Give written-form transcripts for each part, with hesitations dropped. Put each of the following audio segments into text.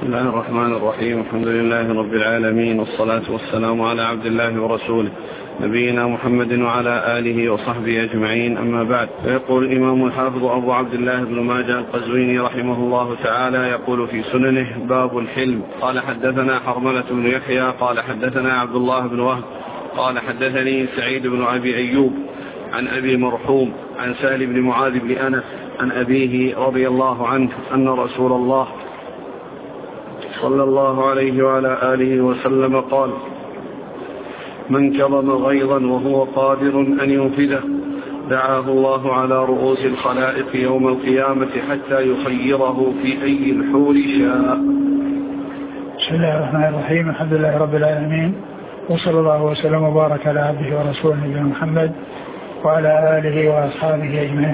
الله الرحمن الرحيم. الحمد لله رب العالمين، والصلاة والسلام على عبد الله ورسوله نبينا محمد وعلى آله وصحبه أجمعين، أما بعد. فيقول الإمام الحافظ أبو عبد الله بن ماجه القزويني رحمه الله تعالى يقول في سننه: باب الحلم. قال حدثنا حرملة بن يحيى قال حدثنا عبد الله بن وهب قال حدثني سعيد بن أبي أيوب عن أبي مرحوم عن سهل بن معاذ بن أنس عن أبيه رضي الله عنه أن رسول الله صلى الله عليه وعلى آله وسلم قال: من كظم غيظا وهو قادر أن ينفذه دعاه الله على رؤوس الخلائق يوم القيامة حتى يخيره في أي الحور شاء. بسم الله الرحمن الرحيم. الحمد لله رب العالمين، وصلى الله وسلم وبارك على عبده ورسوله نبينا محمد وعلى آله وأصحابه أجمعين.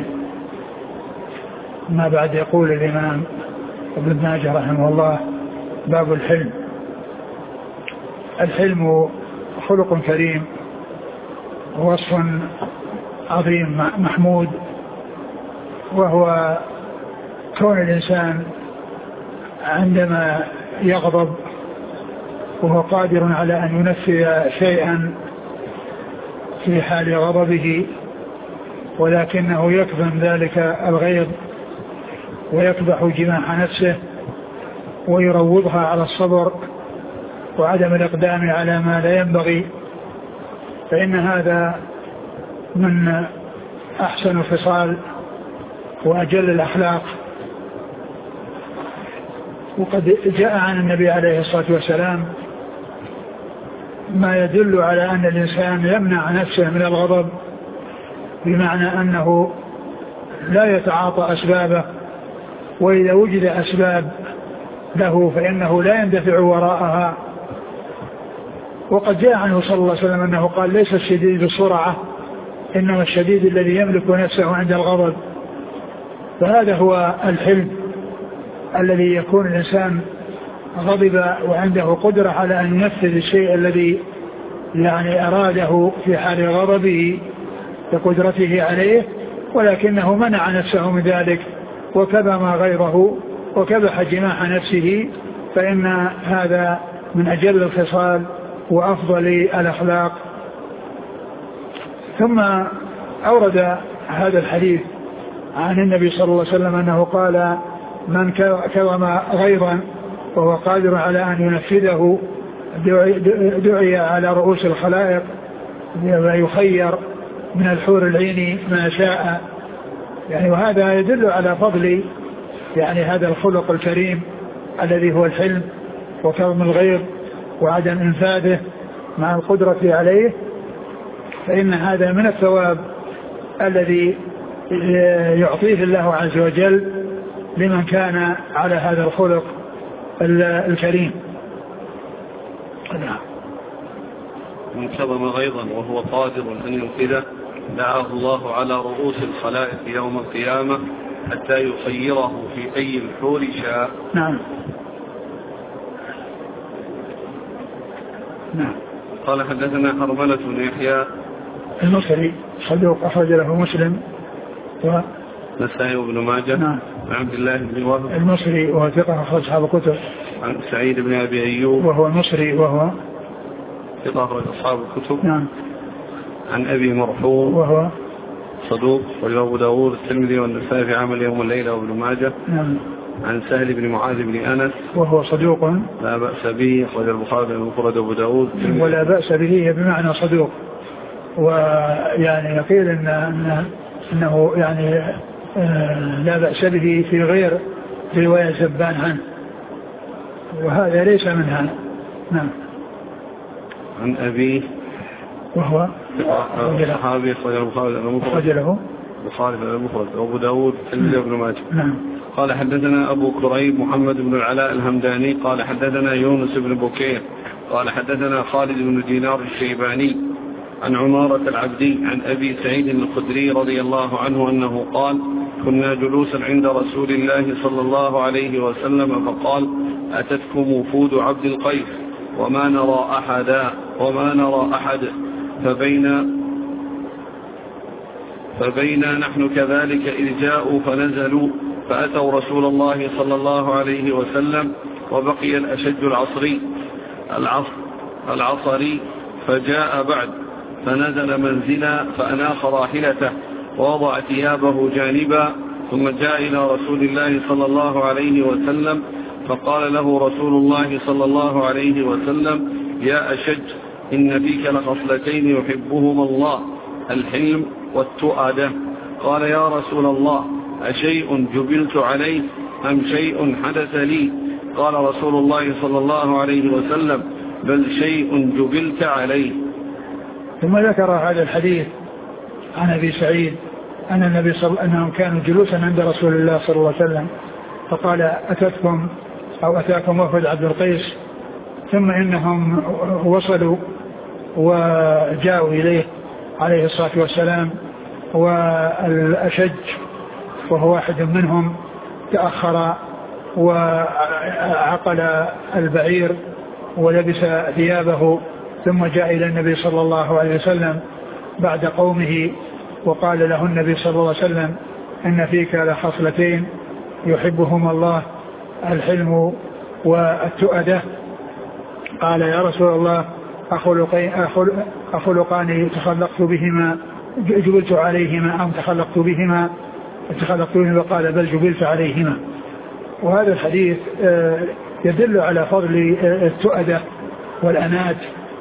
ما بعد. يقول الإمام ابن ماجه رحمه الله: باب الحلم. الحلم خلق كريم ووصف عظيم محمود، وهو كون الإنسان عندما يغضب وهو قادر على أن ينفذ شيئا في حال غضبه، ولكنه يكظم ذلك الغيظ ويكبح جماح نفسه ويروضها على الصبر وعدم الإقدام على ما لا ينبغي، فإن هذا من أحسن الخصال وأجل الأخلاق. وقد جاء عن النبي عليه الصلاة والسلام ما يدل على أن الإنسان يمنع نفسه من الغضب، بمعنى أنه لا يتعاطى أسبابه، وإذا وجد أسباب له فإنه لا يندفع وراءها. وقد جاء عنه صلى الله عليه وسلم أنه قال: ليس الشديد بالسرعة، إنما الشديد الذي يملك نفسه عند الغضب. فهذا هو الحلم، الذي يكون الإنسان غضب وعنده قدرة على أن ينفذ الشيء الذي أراده في حال غضبه بقدرته عليه، ولكنه منع نفسه من ذلك وكظم غيظه وكبح جماح نفسه، فإن هذا من أجل الخصال وأفضل الأخلاق. ثم أورد هذا الحديث عن النبي صلى الله عليه وسلم أنه قال: من كظم غيظا وهو قادر على أن ينفذه دعي على رؤوس الخلائق ويخير من الحور العين ما شاء. وهذا يدل على فضل هذا الخلق الكريم الذي هو الحلم وكظم الغيظ وعدم إنفاذه مع القدرة عليه، فإن هذا من الثواب الذي يعطيه الله عز وجل لمن كان على هذا الخلق الكريم. من كظم غيظا وهو قادر أن ينفذه دعاه الله على رؤوس الخلائق يوم القيامة حتى يخيره في أي الحور شاء. نعم. قال حدثنا حرملة بن يحيى المصري صدوق أخرج له مسلم نسائي بن ماجه. نعم. عبد الله بن وهب المصري وهو ثقة أخرج أصحاب الكتب. عن سعيد بن أبي أيوب وهو المصري وهو ثقة أخرج أصحاب الكتب. نعم. عن أبي مرحوم وهو صدوق وأبو داود الترمذي والنسائي في عمل يوم الليلة وابن ماجه. نعم. عن سهل بن معاذ بن أنس وهو صدوق لا بأس به، أخرج البخاري المفرد وأبو داود. ولا بأس به بمعنى صدوق، يقيل أنه لا بأس به في غير رواية زبان عنه، وهذا ليس منها. نعم. عن أبيه وهو صحابي أخرج البخاري المفرد وأبو داود الترمذي وابن ماجه. نعم. قال حدثنا أبو كريب محمد بن العلاء الهمداني قال حدثنا يونس بن بكير قال حدثنا خالد بن دينار الشيباني عن عمارة العبدي عن أبي سعيد الخدري رضي الله عنه أنه قال: كنا جلوسا عند رسول الله صلى الله عليه وسلم فقال: أتتكم وفود عبد القيس وما نرى أحد فبينا نحن كذلك إذ جاءوا فنزلوا فأتوا رسول الله صلى الله عليه وسلم وبقي الأشج العصري فجاء بعد فنزل منزلا فأناخ راحلته ووضع ثيابه جانبا ثم جاء إلى رسول الله صلى الله عليه وسلم فقال له رسول الله صلى الله عليه وسلم يا أشج إن فيك لخصلتين يحبهما الله الحلم والتؤدة. قال يا رسول الله أشيء جبلت عليه أم شيء حدث لي؟ قال رسول الله صلى الله عليه وسلم بل شيء جبلت عليه. ثم ذكر هذا الحديث عن أبي سعيد أن النبي أنهم كانوا جلوسا عند رسول الله صلى الله عليه وسلم فقال أتاكم وفد عبد القيس ثم إنهم وصلوا وجاءوا إليه عليه الصلاة والسلام والأشج وهو واحد منهم تأخر وعقل البعير ولبس ثيابه ثم جاء إلى النبي صلى الله عليه وسلم بعد قومه وقال له النبي صلى الله عليه وسلم إن فيك لخصلتين يحبهما الله الحلم والتؤدة. قال يا رسول الله أخلقان تخلقت بهما جبلت عليهما أم تخلقت بهما قال بل جبلت عليهما. وهذا الحديث يدل على فضل التؤدة والأنات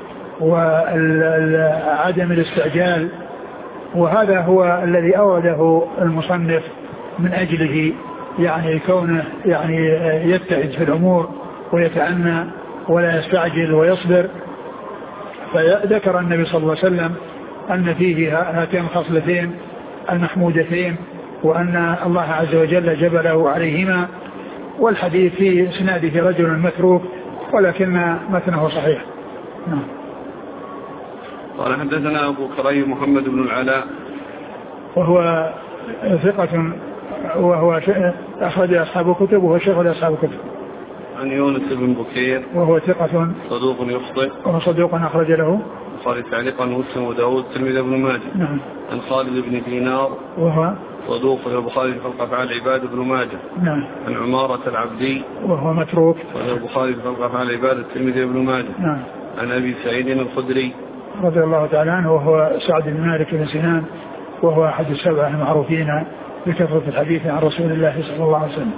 وعدم الاستعجال، وهذا هو الذي أورده المصنف من أجله يعني كونه يعني يتعد في الأمور ويتأنى ولا يستعجل ويصبر. فذكر النبي صلى الله عليه وسلم أن فيه هاتين الخصلتين المحمودتين وأن الله عز وجل جبله عليهما. والحديث في اسناده رجل متروك ولكن متنه صحيح. نعم. قال حدثنا أبو كريم محمد بن العلاء وهو ثقة وهو أخرج أصحاب الكتب وهو شيخ أصحاب الكتب. عن يونس بن بكير وهو ثقة صدوق يخطئ وهو صدوق أخرج له البخاري تعليقا ومسلم وداود الترمذي بن ماجه. نعم. عن خالد بن دينار وهو صدوق البخاري في خلق أفعال العباد بن ماجه. نعم. عن عمارة العبدي وهو متروك البخاري في خلق أفعال العباد الترمذي بن ماجه. نعم. عن أبي سعيد الخدري رضي الله تعالى عنه وهو سعد بن مالك بن سنان وهو أحد السبعة المعروفين بكثرة الحديث عن رسول الله صلى الله عليه وسلم.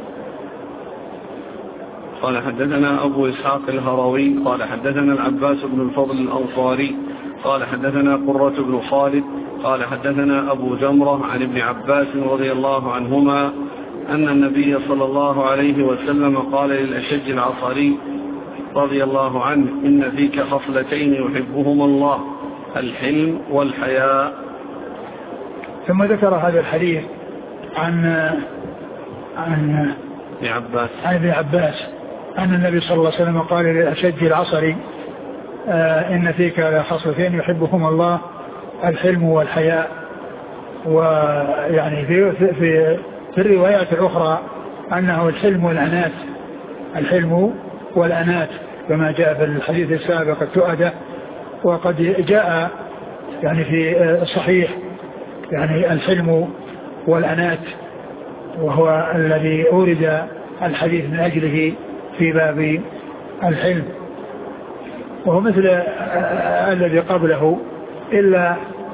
قال حدثنا أبو إسحاق الهروي قال حدثنا العباس بن الفضل الأنصاري قال حدثنا قرة بن خالد قال حدثنا أبو جمرة عن ابن عباس رضي الله عنهما أن النبي صلى الله عليه وسلم قال للأشج العصري رضي الله عنه إن فيك خصلتين يحبهما الله الحلم والحياء. ثم ذكر هذا الحديث عن ابن عباس أن النبي صلى الله عليه وسلم قال للأشج العصري إن فيك لخصلتين يحبهما الله الحلم والحياء. ويعني في الروايات الأخرى أنه الحلم والأنات كما جاء في الحديث السابق التؤدة. وقد جاء يعني في الصحيح يعني الحلم والأنات وهو الذي أورد الحديث من أجله في باب الحلم، وهو مثل الذي قبله إلا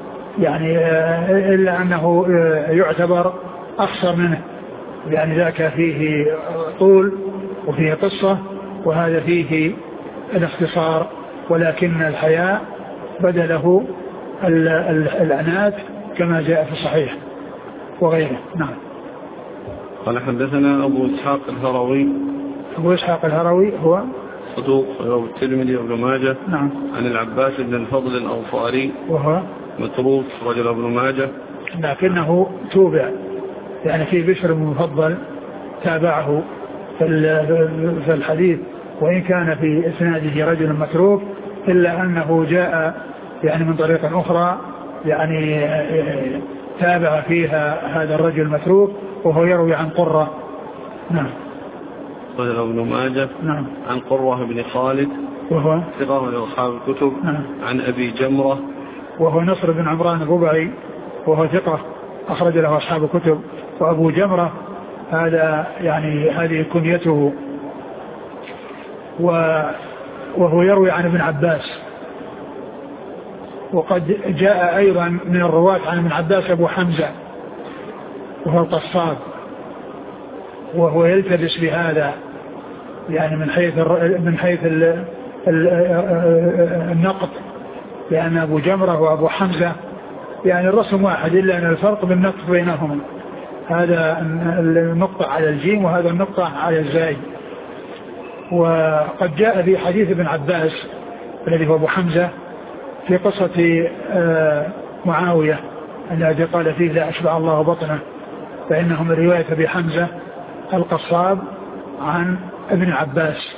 أنه يعتبر أخصر منه، يعني ذاك فيه طول وفيه قصة وهذا فيه الاختصار، ولكن الحياء بدله العنات كما جاء في الصحيح وغيره. نعم. قال حدثنا أبو إسحاق الهروي. أبو إسحاق الهروي هو صدوق رواه الترمذي وابن ماجه. نعم. عن العباس بن الفضل الأنصاري وهو متروك رجل ابن ماجه لكنه توبع، يعني في بشر المفضل تابعه في الحديث وإن كان في إسناده رجل متروك إلا أنه جاء يعني من طريق أخرى يعني تابع فيها هذا الرجل المتروك وهو يروي عن قرة. نعم. رجل ابن ماجه. نعم. عن قرة بن خالد وهو ثقة من أصحاب الكتب. نعم. عن أبي جمرة وهو نصر بن عمران الربعي وهو ثقة أخرج له أصحاب الكتب. وأبو جمرة هذا يعني هذه كنيته وهو يروي عن ابن عباس. وقد جاء أيضا من الرواة عن ابن عباس أبو حمزة وهو القصاب، وهو يلتبس بهذا يعني من حيث النقط، لأن أبو جمرة وأبو حمزة يعني الرسم واحد، إلا أن الفرق بالنقط بينهما، هذا النقطة على الجيم وهذا النقطة على الزاي. وقد جاء في حديث ابن عباس الذي هو أبو حمزة في قصة معاوية الذي قال فيه لا أشبع الله بطنه، فإنه من رواية أبي حمزة القصاب عن ابن عباس.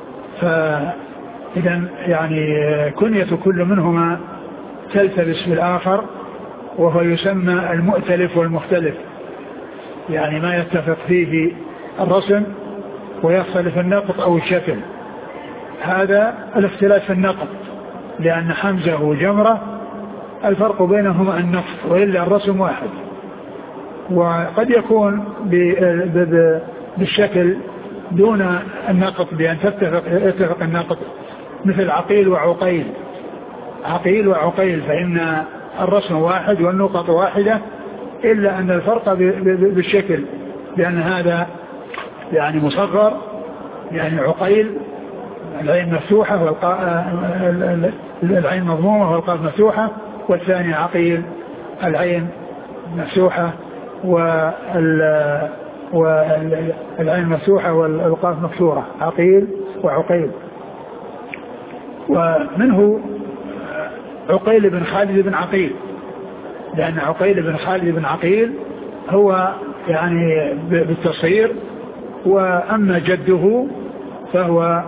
فإذا يعني كنية كل منهما تلتبس بالآخر، وهو يسمى المؤتلف والمختلف، يعني ما يتفق فيه الرسم ويختلف النقط أو الشكل. هذا الاختلاف في النقط، لأن حمزة وجمرة الفرق بينهما النقط، وإلا الرسم واحد. وقد يكون بالشكل دون النقط، بأن يتفق النقط، مثل عقيل وعقيل. عقيل وعقيل فإن الرسم واحد والنقط واحدة، إلا أن الفرق بالشكل، لأن هذا يعني مصغر، يعني عقيل العين مفتوحة العين مضمومة والقاف مفتوحة، والثاني عقيل العين مفتوحة والعين مفتوحة والقاف مكسورة، عقيل وعقيل. ومنه عقيل بن خالد بن عقيل، لأن عقيل بن خالد بن عقيل هو يعني بالتصغير، وأما جده فهو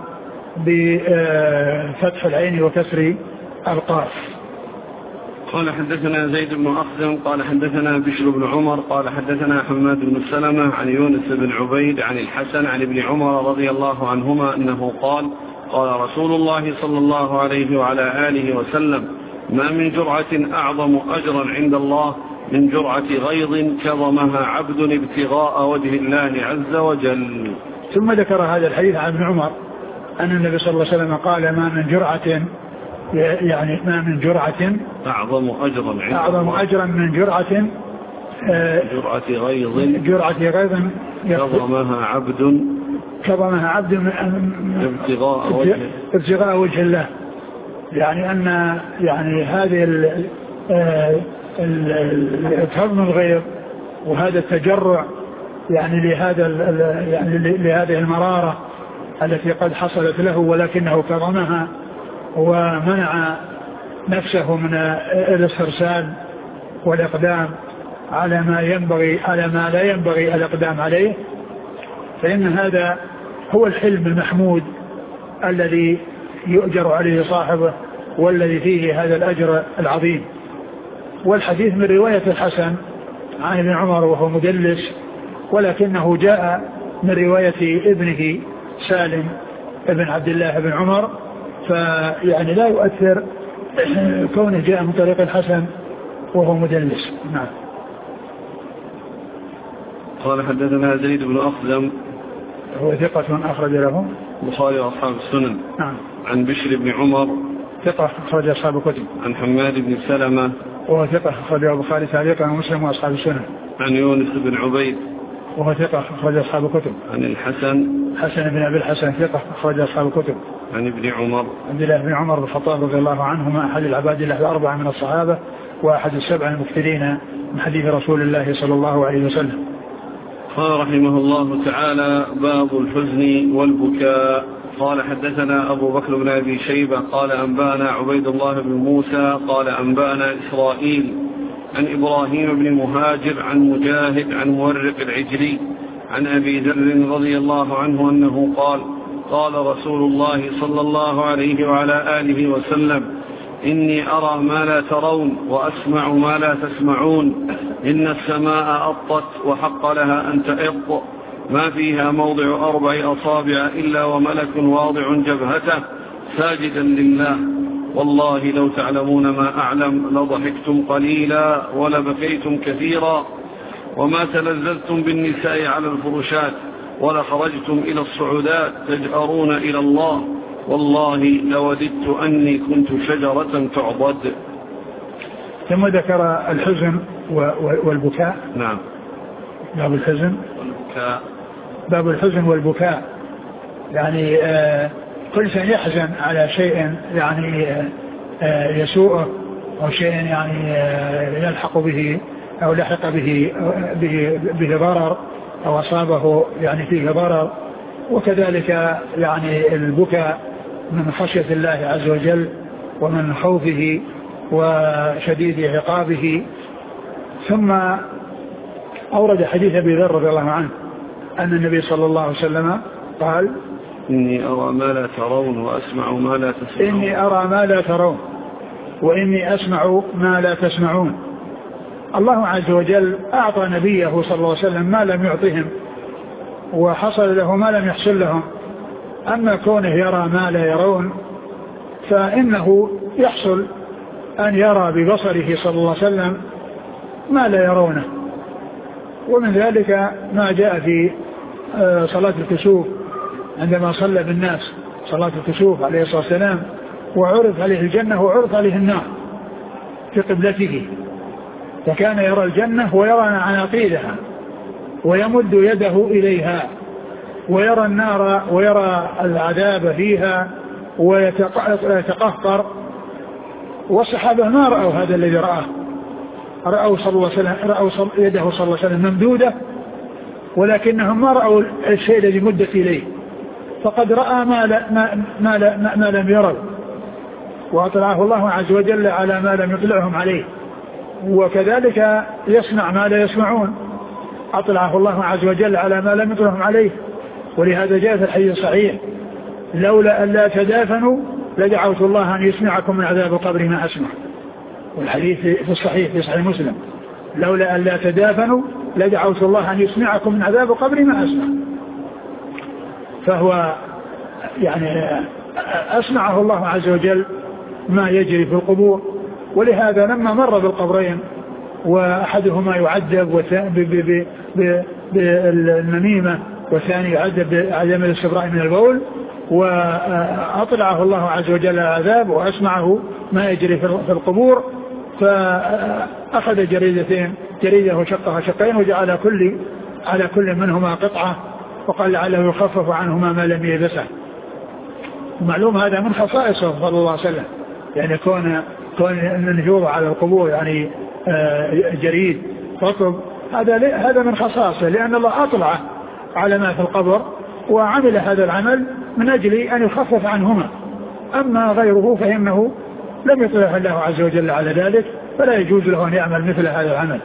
بفتح العين وكسر القاف. قال حدثنا زيد بن أخزم قال حدثنا بشر بن عمر قال حدثنا حماد بن سلمة عن يونس بن عبيد عن الحسن عن ابن عمر رضي الله عنهما أنه قال قال رسول الله صلى الله عليه وعلى آله وسلم ما من جرعة أعظم أجرا عند الله من جرعة غيظ كظمها عبد ابتغاء وجه الله عز وجل. ثم ذكر هذا الحديث عن ابن عمر أن النبي صلى الله عليه وسلم قال ما من جرعة، يعني ما من جرعة أعظم أجرا من جرعة غيظ كظمها عبد ابتغاء وجه الله. يعني أن يعني هذه الكظم الغيظ وهذا التجرع يعني لهذه المرارة التي قد حصلت له، ولكنه كظمها ومنع نفسه من الاسترسال والإقدام على ما لا ينبغي الإقدام عليه، فإن هذا هو الحلم المحمود الذي يؤجر عليه صاحبه، والذي فيه هذا الأجر العظيم. والحديث من رواية الحسن عن ابن عمر وهو مدلس، ولكنه جاء من رواية ابنه سالم ابن عبد الله بن عمر، فيعني لا يؤثر كونه جاء من طريق الحسن وهو مدلس. نعم. قال حدثنا زيد بن أخزم هو ثقة أخرج له البخاري وأصحاب السنن. نعم. عن بشر بن عمر ثقة أخرج أصحاب الكتب. عن حماد بن سلمة وهو ثقة أخرج البخاري تعليقا ومسلم وأصحاب السنن. عن يونس بن عبيد وهو ثقة أخرج أصحاب الكتب. عن الحسن بن أبي الحسن ثقة أخرج أصحاب الكتب. عن ابن عمر عبد الله بن عمر بن الخطاب رضي الله عنهما أحد العباد الله الأربعة من الصحابة، وأحد السبع المكثرين من حديث رسول الله صلى الله عليه وسلم. قال رحمه الله تعالى باب الحزن والبكاء. قال حدثنا أبو بكر بن أبي شيبة قال أنبأنا عبيد الله بن موسى قال أنبأنا إسرائيل عن إبراهيم بن مهاجر عن مجاهد عن مورق العجلي عن أبي ذر رضي الله عنه أنه قال قال رسول الله صلى الله عليه وعلى آله وسلم إني أرى ما لا ترون وأسمع ما لا تسمعون. إن السماء أطت وحق لها أن تئط، ما فيها موضع 4 أصابع إلا وملك واضع جبهته ساجدا لله. والله لو تعلمون ما أعلم لضحكتم قليلا ولبكيتم كثيرا، وما تلذذتم بالنساء على الفرشات، ولخرجتم إلى الصعودات تجأرون إلى الله والله لوددت أني كنت شجرة تعضد. ثم ذكر الحزن والبكاء. نعم. باب الحزن والبكاء. باب الحزن والبكاء يعني كل شيء يحزن على شيء يعني يسوءه أو شيء يعني يلحق به أو لحق به ضرر أو أصابه يعني فيه ضرر. وكذلك يعني البكاء من خشية الله عز وجل ومن خوفه وشديد عقابه. ثم أورد حديث أبي ذر رضي الله عنه أن النبي صلى الله عليه وسلم قال إني أرى ما لا ترون وأسمع ما لا تسمعون. إني أرى ما لا ترون وإني أسمع ما لا تسمعون. الله عز وجل أعطى نبيه صلى الله عليه وسلم ما لم يعطهم وحصل له ما لم يحصل لهم. أما كونه يرى ما لا يرون فإنه يحصل أن يرى ببصره صلى الله عليه وسلم ما لا يرونه. ومن ذلك ما جاء في صلاة الكسوف عندما صلى بالناس صلاة الكسوف عليه الصلاة والسلام وعرض عليه الجنة وعرض عليه النار في قبلته فكان يرى الجنة ويرى عناقيدها ويمد يده إليها ويرى النار ويرى العذاب فيها ويتقهقر. والصحابة ما رأوا هذا الذي رأوا صلى الله عليه وسلم رأوا يده صلى الله عليه وسلم ممدودة ولكنهم ما رأوا الشيء الذي مدت إليه فقد رأى ما لم يروا وأطلعه الله عز وجل على ما لم يطلعهم عليه. وكذلك يسمع ما لا يسمعون أطلعه الله عز وجل على ما لم يطلعهم عليه. ولهذا جاء في الحديث الصحيح لولا أن لا تدافنوا لدعوت الله أن يسمعكم من عذاب القبر ما أسمع. والحديث في الصحيح في صحيح مسلم لولا أن لا تدافنوا لدعوت الله أن يسمعكم من عذاب القبر ما أسمع. فهو يعني أسمعه الله عز وجل ما يجري في القبور. ولهذا لما مر بالقبرين وأحدهما يعذب بالنميمة والثاني يعذب بعدم الاستبراء من البول وأطلعه الله عز وجل العذاب وأسمعه ما يجري في القبور فأخذ جريدة وشقها شقين وجعل على كل منهما قطعة وقال لعله يخفف عنهما ما لم يلبسه. ومعلوم هذا من خصائصه صلى الله عليه وسلم يعني كون أن يوضع على القبور يعني جريد رطب هذا من خصائصه لأن الله أطلعه على ما في القبر وعمل هذا العمل من أجل أن يخفف عنهما. أما غيره فإنه لم يطلع الله عز وجل على ذلك فلا يجوز له أن يعمل مثل هذا العمل.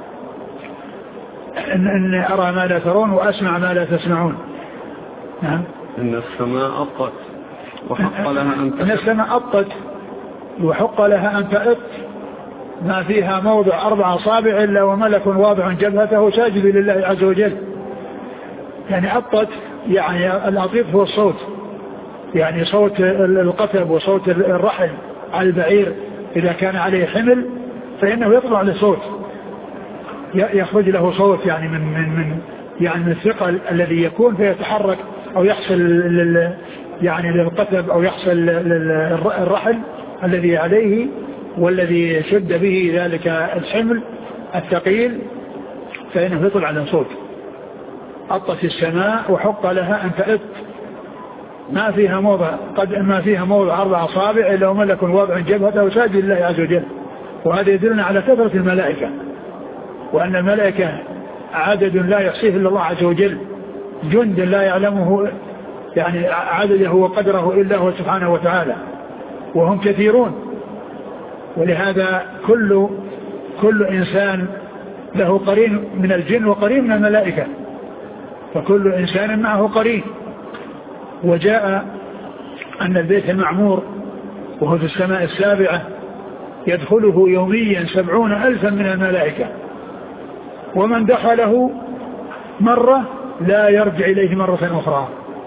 إن أرى ما لا ترون وأسمع ما لا تسمعون. نعم. إن السماء أطت وحق لها أن تأط. إن السماء أطت وحق لها أن تأط ما فيها موضع 4 أصابع إلا وملك واضع جبهته ساجد لله عز وجل. يعني أطت يعني الأطيط هو الصوت يعني صوت القتب وصوت الرحل على البعير إذا كان عليه حمل فإنه يطلع لصوت يخرج له صوت يعني من الثقل الذي يكون فيتحرك أو يحصل يعني للقتب أو يحصل الرحل الذي عليه والذي شد به ذلك الحمل الثقيل فإنه يطلع له صوت. أطت السماء وحق لها أن تأط ما فيها موضع 4 أصابع إلا وملك واضع جبهته ساجد لله عز وجل. وهذا يدلنا على كثرة الملائكة وأن الملائكة عدد لا يحصيه إلا الله عز وجل جند لا يعلمه يعني عدده وقدره إلا هو سبحانه وتعالى وهم كثيرون. ولهذا كل إنسان له قرين من الجن وقرين من الملائكة فكل إنسان معه قرين. وجاء أن البيت المعمور وهو في السماء السابعة يدخله يوميا 70,000 من الملائكة ومن دخله مرة لا يرجع إليه مرة أخرى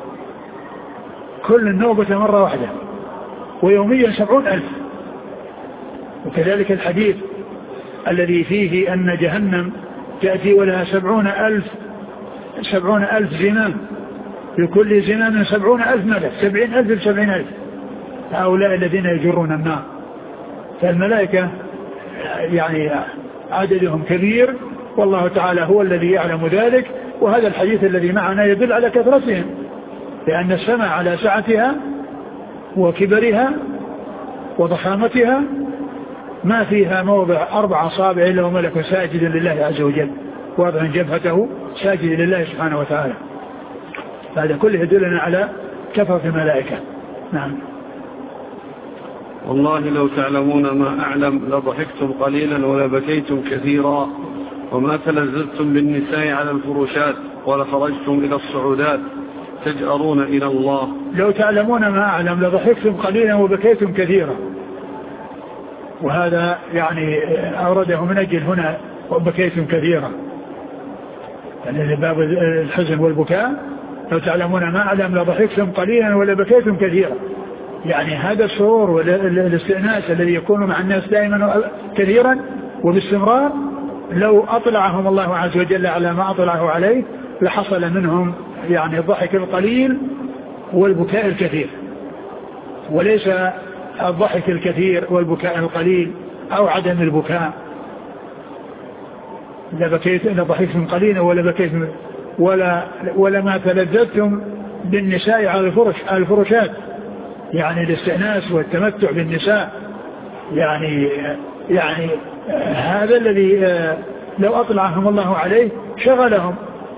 كل النوبة مرة واحدة ويوميا 70,000. وكذلك الحديث الذي فيه أن جهنم تأتي ولها 70,000 70,000 زمام، في كل زمام 70,000 ملك، 70,000 ب70,000، هؤلاء الذين يجرون النار. فالملائكة يعني عددهم كبير، والله تعالى هو الذي يعلم ذلك. وهذا الحديث الذي معنا يدل على كثرتهم، لأن السماء على سعتها وكبرها وضخامتها ما فيها موضع 4 أصابع إلا وملك ساجد لله عز وجل، واضع جبهته ساجد لله سبحانه وتعالى. هذا كله يدلنا على كثرة الملائكة. نعم. والله لو تعلمون ما أعلم لضحكتم قليلا ولبكيتم كثيرا، وما تلذذتم بالنساء على الفروشات ولخرجتم إلى الصعودات تجأرون إلى الله. لو تعلمون ما أعلم لضحكتم قليلا وبكيتم كثيرا، وهذا يعني أورده من أجل هنا وبكيتم كثيرا، يعني باب الحزن والبكاء. لو تعلمون ما أعلم لضحكتم قليلا ولبكيتم كثيرا، يعني هذا السرور والاستئناس الذي يكون مع الناس دائما كثيرا وباستمرار، لو أطلعهم الله عز وجل على ما أطلعه عليه لحصل منهم يعني الضحك القليل والبكاء الكثير، وليس الضحك الكثير والبكاء القليل أو عدم البكاء. لضحكتم قليلا ولا بكيتم ولا ما تلذذتم بالنساء على الفرشات، يعني الاستئناس والتمتع بالنساء، يعني هذا الذي لو أطلعهم الله عليه شغلهم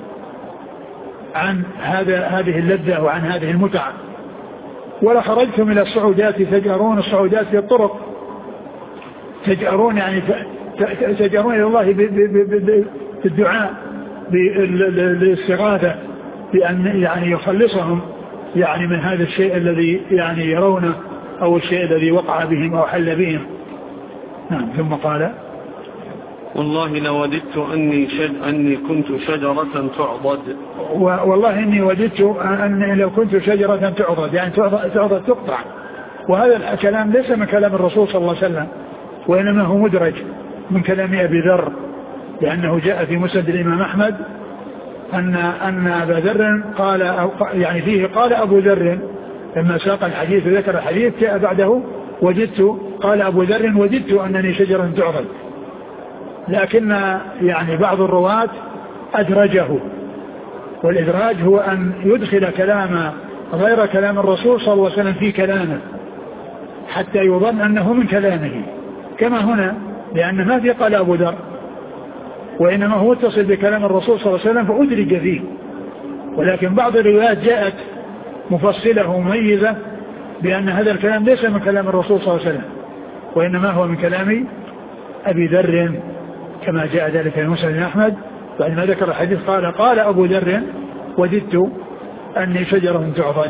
عن هذه اللذة وعن هذه المتعة. ولا خرجتم إلى الصعودات تجأرون، الصعودات في الطرق، تجأرون يعني تجأرون إلى الله بالدعاء بالاستغاثة بأن يعني يخلصهم يعني من هذا الشيء الذي يعني يرونه أو الشيء الذي وقع بهم أو حل بهم. نعم. ثم قال والله لوددت أني كنت شجرة تعضد. والله إني وددت أني لو كنت شجرة تعضد، يعني تعضد تقطع. وهذا الكلام ليس من كلام الرسول صلى الله عليه وسلم، وإنما هو مدرج من كلام أبي ذر، لأنه جاء في مسند الإمام أحمد أن أبا ذر قال، يعني فيه قال أبو ذر لما ساق الحديث وذكر الحديث جاء بعده وجدت، قال أبو ذر وجدت أنني شجرة تعضد، لكن يعني بعض الرواة أدرجه، والإدراج هو أن يدخل كلام غير كلام الرسول صلى الله عليه وسلم في كلامه حتى يظن أنه من كلامه، كما هنا، لأن ما في قال أبو ذر، وإنما هو اتصل بكلام الرسول صلى الله عليه وسلم فأدرج فيه. ولكن بعض الروايات جاءت مفصلة ومميزة بأن هذا الكلام ليس من كلام الرسول صلى الله عليه وسلم، وإنما هو من كلام أبي ذر كما جاء ذلك في مسند أحمد. بعدما ذكر الحديث قال أبو ذر وددت أني شجرة تعضد.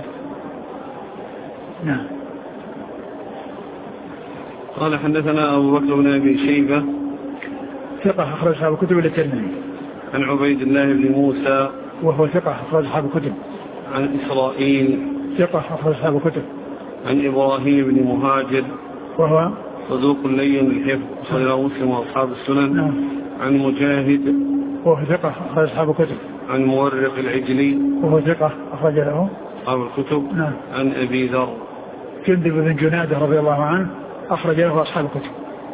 نعم. قال حدثنا أبو بكر بن أبي شيبة ثقة أخرج أصحاب الكتب إلى الترمذي. عن عبيد الله بن موسى وهو ثقة أخرج أصحاب الكتب. عن إسرائيل ثقة أخرج أصحاب الكتب. عن إبراهيم بن مهاجر وهو صدوق لين الحفظ صلى مسلم وأصحاب السنن. نعم. عن مجاهد وهو ثقة أخرج أصحاب الكتب. عن مورق العجلي وهو ثقة أخرج له أصحاب الكتب. نعم. عن أبي ذر جندب بن جنادة رضي الله عنه أخرج له أصحاب الكتب.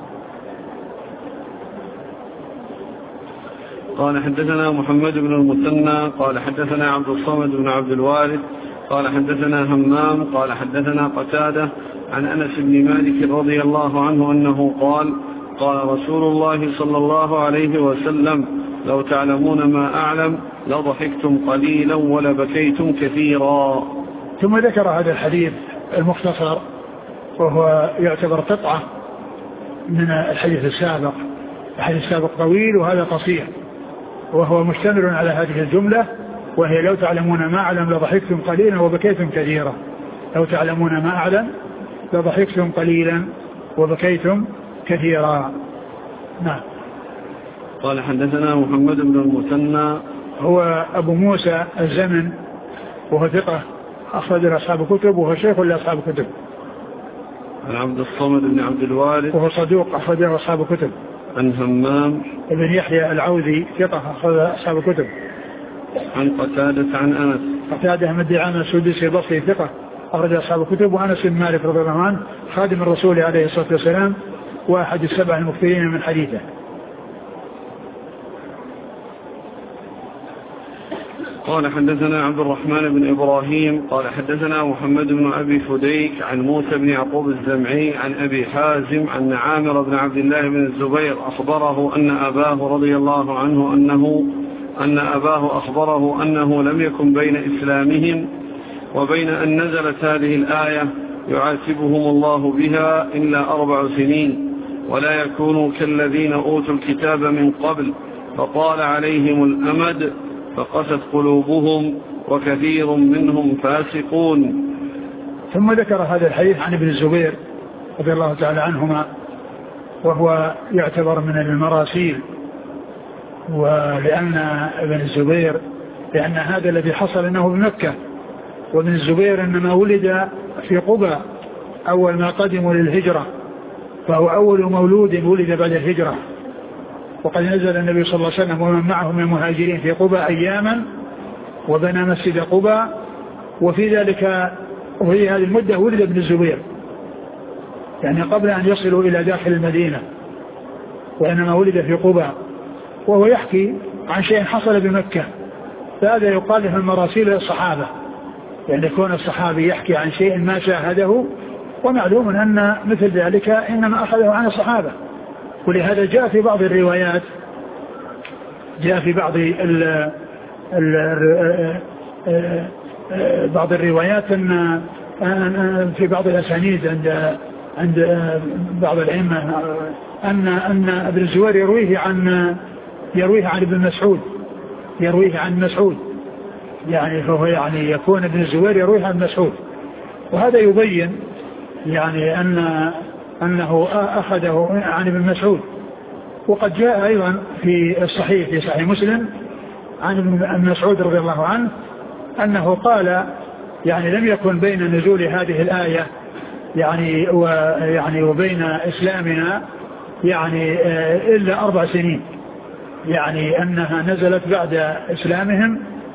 قال حدثنا محمد بن المثنى قال حدثنا عبد الصمد بن عبد الوارث قال حدثنا همام قال حدثنا قتادة عن أنس بن مالك رضي الله عنه أنه قال رسول الله صلى الله عليه وسلم لو تعلمون ما أعلم لضحكتم قليلا ولبكيتم كثيرا. ثم ذكر هذا الحديث المختصر، وهو يعتبر قطعة من الحديث السابق. الحديث السابق طويل وهذا قصير، وهو مشتمل على هذه الجملة، وهي لو تعلمون ما أعلم لضحكتم قليلا وبكيتم كثيرا. لو تعلمون ما أعلم لضحكتم قليلا وبكيتم كثيرا. نعم. قال حدثنا محمد بن المثنى هو أبو موسى الزمن، وهو ثقة أخرج أصحاب الكتب، وهو شيخ لأصحاب الكتب. عن عبد الصمد بن عبد الوارث وهو صدوق أخرج أصحاب الكتب. عن همام ابن يحيى العوذي ثقة أخرج أصحاب الكتب. عن قتادة عن أنس. قتادة بن دعامة السدوسي البصري ثقة أخرج أصحاب الكتب. وأنس بن مالك رضي الله عنه خادم الرسول عليه الصلاة والسلام وأحد السبع المكثرين من حديثه. قال حدثنا عبد الرحمن بن إبراهيم قال حدثنا محمد بن أبي فديك عن موسى بن يعقوب الزمعي عن أبي حازم عن عامر بن عبد الله بن الزبير أخبره أن أباه رضي الله عنه أن أباه أخبره أنه لم يكن بين إسلامهم وبين أن نزلت هذه الآية يعاتبهم الله بها إلا 4 سنين ولا يكونوا كالذين أوتوا الكتاب من قبل فطال عليهم الأمد فقست قلوبهم وكثير منهم فاسقون. ثم ذكر هذا الحديث عن ابن الزبير رضي الله تعالى عنهما وهو يعتبر من المراسيل. ولأن ابن الزبير لأن هذا الذي حصل أنه بمكة وابن الزبير إنما ولد في قباء أول ما قدموا للهجرة فهو أول مولود ولد بعد الهجرة. وقد نزل النبي صلى الله عليه وسلم ومن معه من المهاجرين في قباء أياما وبنى مسجد قباء وفي ذلك وفي هذه المدة ولد ابن الزبير يعني قبل أن يصلوا إلى داخل المدينة وإنما ولد في قباء وهو يحكي عن شيء حصل بمكة. فهذا يقال له المراسيل للصحابة يعني كون الصحابي يحكي عن شيء ما شاهده ومعلوم أن مثل ذلك إنما أخذه عن الصحابة. ولهذا جاء في بعض الروايات بعض الروايات أن في بعض الأسانيد عند بعض الأئمة أن ابن الزبير يرويه عن ابن مسعود يعني فهو يعني يكون ابن الزبير يرويه عن مسعود. وهذا يبين يعني أنه أخذه عن ابن مسعود. وقد جاء أيضا في الصحيح في صحيح مسلم عن ابن مسعود رضي الله عنه أنه قال يعني لم يكن بين نزول هذه الآية يعني وبين إسلامنا يعني إلا 4 سنين يعني أنها نزلت بعد إسلامهم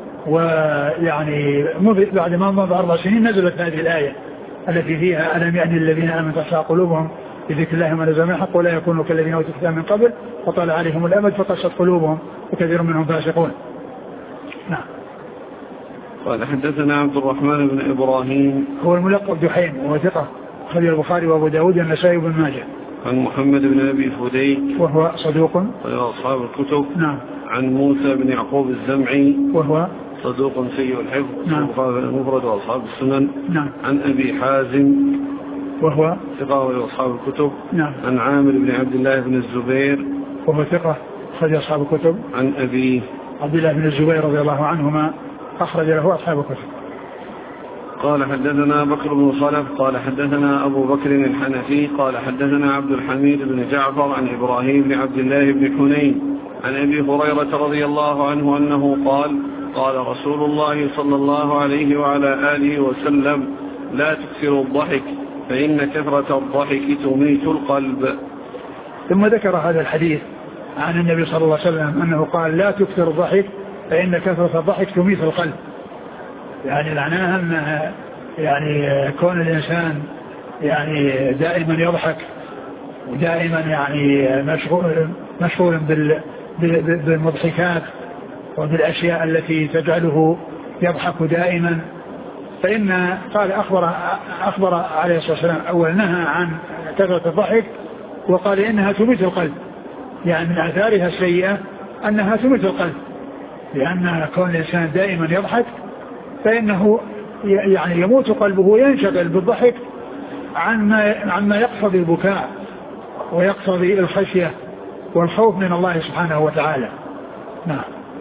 ويعني بعد ما مضى 4 سنين نزلت هذه الآية التي فيها ألم يعني الذين آمنوا تخشع قلوبهم بذكر الله ما نزل من الحق ولا يكونوا كالذين أوتوا الكتاب من قبل فطال عليهم الأمد فقست قلوبهم وكثير منهم فاسقون. نعم. قال حدثنا عبد الرحمن بن إبراهيم هو الملقب دحيم وهو ثقة أخرج البخاري وأبو داود والنسائي وابن ماجه. عن محمد بن أبي فديك وهو صدوق أصحاب الكتب. نعم. عن موسى بن يعقوب الزمعي وهو صدوق سيء الحفظ. نعم. المفرد وأصحاب السنن. نعم. عن أبي حازم وهو ثقة وأصحاب الكتب. نعم. عن عامر بن عبد الله بن الزبير وهو ثقة أخرج أصحاب الكتب. عن أبي عبد الله بن الزبير رضي الله عنهما أخرج له أصحاب الكتب. قال حدثنا بكر بن خلف قال حدثنا أبو بكر الحنفي قال حدثنا عبد الحميد بن جعفر عن إبراهيم بن عبد الله بن حنين عن أبي هريرة رضي الله عنه أنه قال رسول الله صلى الله عليه وعلى آله وسلم لا تكثروا الضحك فإن كثرة الضحك تميت القلب. ثم ذكر هذا الحديث عن النبي صلى الله عليه وسلم أنه قال لا تكثر الضحك فإن كثرة الضحك تميت القلب. يعني معناها أن يعني كون الإنسان يعني دائما يضحك ودائما يعني مشغول بالمضحكات وبالأشياء التي تجعله يضحك دائما فإن قال أخبر عليه الصلاة والسلام أول نهى عن كثرة الضحك وقال إنها تميت القلب يعني من آثارها السيئة أنها تميت القلب لأن كون الإنسان دائما يضحك فإنه يعني يموت قلبه وينشغل بالضحك عما يقتضي البكاء ويقتضي الخشية والخوف من الله سبحانه وتعالى. نعم.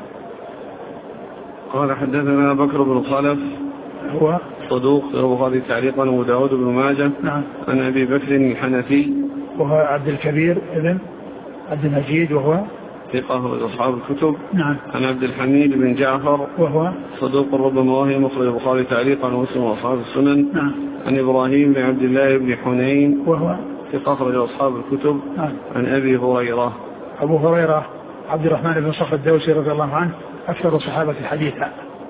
قال حدثنا بكر بن خلف هو صدوق البخاري تعليقا وأبو داود بن ماجه. نعم. عن أبي بكر الحنفي وهو عبد الكبير ابن عبد المجيد وهو ثقة أصحاب الكتب. نعم. عن عبد الحميد بن جعفر وهو صدوق ربما وهي مخرج البخاري تعليقا ومسلم وأصحاب السنن. نعم. عن إبراهيم بن عبد الله بن حنين وهو ثقة أخرج أصحاب الكتب. نعم. عن أبي هريرة أبو هريرة عبد الرحمن بن صخر الدوسي رضي الله عنه أكثر الصحابة حديثا.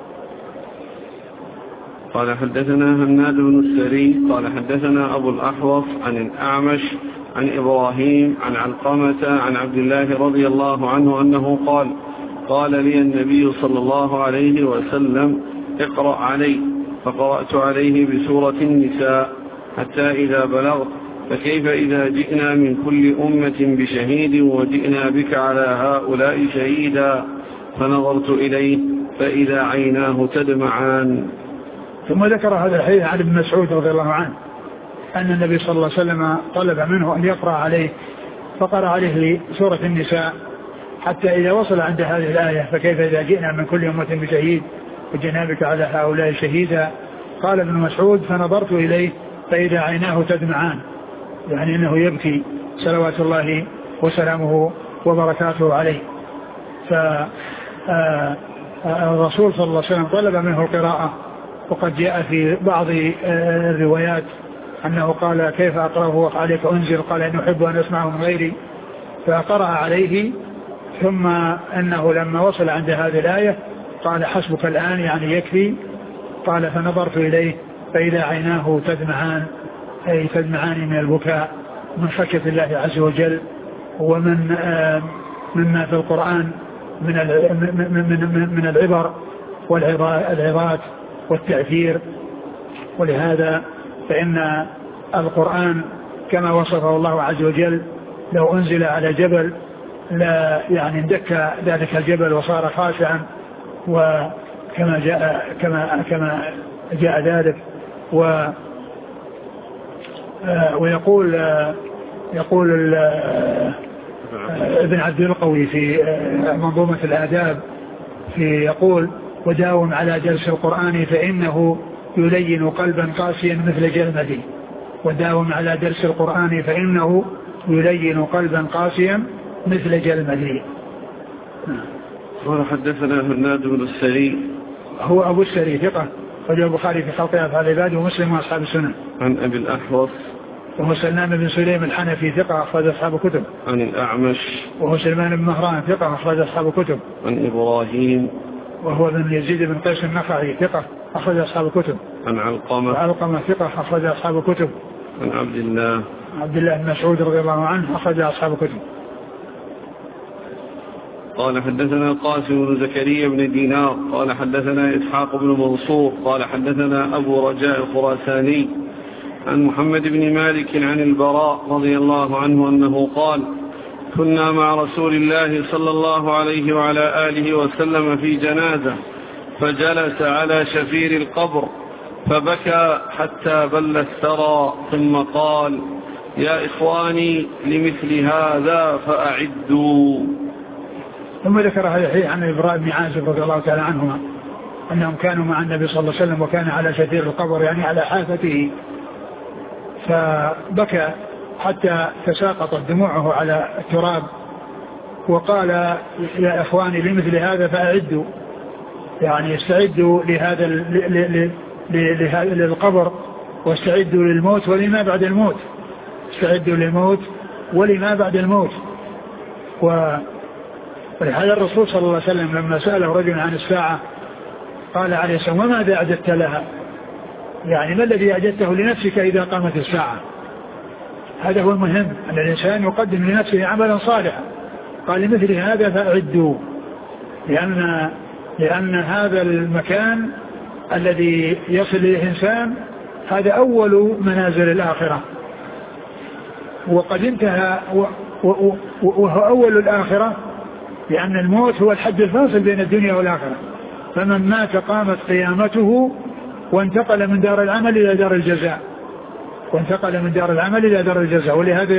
قال حدثنا هناد بن السري قال حدثنا أبو الأحوص عن الأعمش عن إبراهيم عن علقمة عن عبد الله رضي الله عنه أنه قال لي النبي صلى الله عليه وسلم اقرأ علي، فقرأت عليه بسورة النساء حتى إذا بلغت فكيف إذا جئنا من كل أمة بشهيد وجئنا بك على هؤلاء شهيدا، فنظرت إليه فإذا عيناه تدمعان. ثم ذكر هذا الحديث عن ابن مسعود رضي الله عنه أن النبي صلى الله عليه وسلم طلب منه أن يقرأ عليه، فقرأ عليه سورة النساء حتى إذا وصل عند هذه الآية فكيف إذا جئنا من كل أمة بشهيد وجئنا بك على هؤلاء شهيدا. قال ابن مسعود فنظرت إليه فإذا عيناه تدمعان، يعني أنه يبكي صلوات الله وسلامه وبركاته عليه. فالرسول صلى الله عليه وسلم طلب منه القراءة، وقد جاء في بعض الروايات أنه قال كيف أقرأه عليك أنزل، قال إنه أحب أن أسمعه من غيري، فقرأ عليه. ثم أنه لما وصل عند هذه الآية قال حسبك الآن، يعني يكفي. قال فنظرت إليه فإذا عيناه تدمعان، أي تدمعان من البكاء من خشية الله عز وجل، ومن مما في القرآن من العبر والعظات والتأثير. ولهذا فإن القرآن كما وصفه الله عز وجل لو أنزل على جبل لا يعني اندك ذلك الجبل وصار خاشعا، وكما جاء ذلك. ويقول ابن عبد القوي في منظومة الآداب يقول وداوم على درس القرآن فإنه يلين قلبا قاسيا مثل جلمدي. وداوم على درس القرآن فإنه يلين قلبا قاسيا مثل جلمدي. قال حدثنا هناد بن السري هو أبو السري ثقة رجل البخاري في خلق أفعال العباد ومسلم وأصحاب السنن. عن أبي الأحوص وهو سلمان بن سليم الحنفي ثقة أخرج أصحاب الكتب. عن الأعمش وهو سلمان بن مهران ثقة أخرج أصحاب الكتب. عن إبراهيم وهو بن يزيد بن قيس النخعي ثقة أخرج أصحاب الكتب. عن علقمة ثقة أخرج أصحاب الكتب. عن عبد الله بن مسعود رضي الله عنه أخرج أصحاب الكتب. قال حدثنا القاسم بن زكريا بن دينار قال حدثنا إسحاق بن منصور قال حدثنا أبو رجاء الخراساني عن محمد بن مالك عن البراء رضي الله عنه أنه قال كنا مع رسول الله صلى الله عليه وعلى آله وسلم في جنازة فجلس على شفير القبر فبكى حتى بل الثرى ثم قال يا إخواني لمثل هذا فأعدوا. ثم ذكر هذا الحديث عن البراء بن عازب رضي الله تعالى عنهما أنهم كانوا مع النبي صلى الله عليه وسلم وكان على شفير القبر يعني على حافته، فبكى حتى تساقطت دموعه على التراب وقال يا إخواني لمثل هذا فأعدوا، يعني استعدوا للقبر واستعدوا للموت ولما بعد الموت، استعدوا للموت ولما بعد الموت. ولهذا الرسول صلى الله عليه وسلم لما سأله رجل عن الساعة قال عليه السلام وماذا أعددت لها، يعني ما الذي أعددته لنفسك إذا قامت الساعة. هذا هو المهم أن الإنسان يقدم لنفسه عملا صالحا. قال لمثل هذا فأعدوا، لأن هذا المكان الذي يصل إليه الإنسان هذا أول منازل الآخرة، وقد انتهى وهو أول الآخرة، لأن الموت هو الحد الفاصل بين الدنيا والآخرة. فمن مات قامت قيامته وانتقل من دار العمل إلى دار الجزاء، ولهذا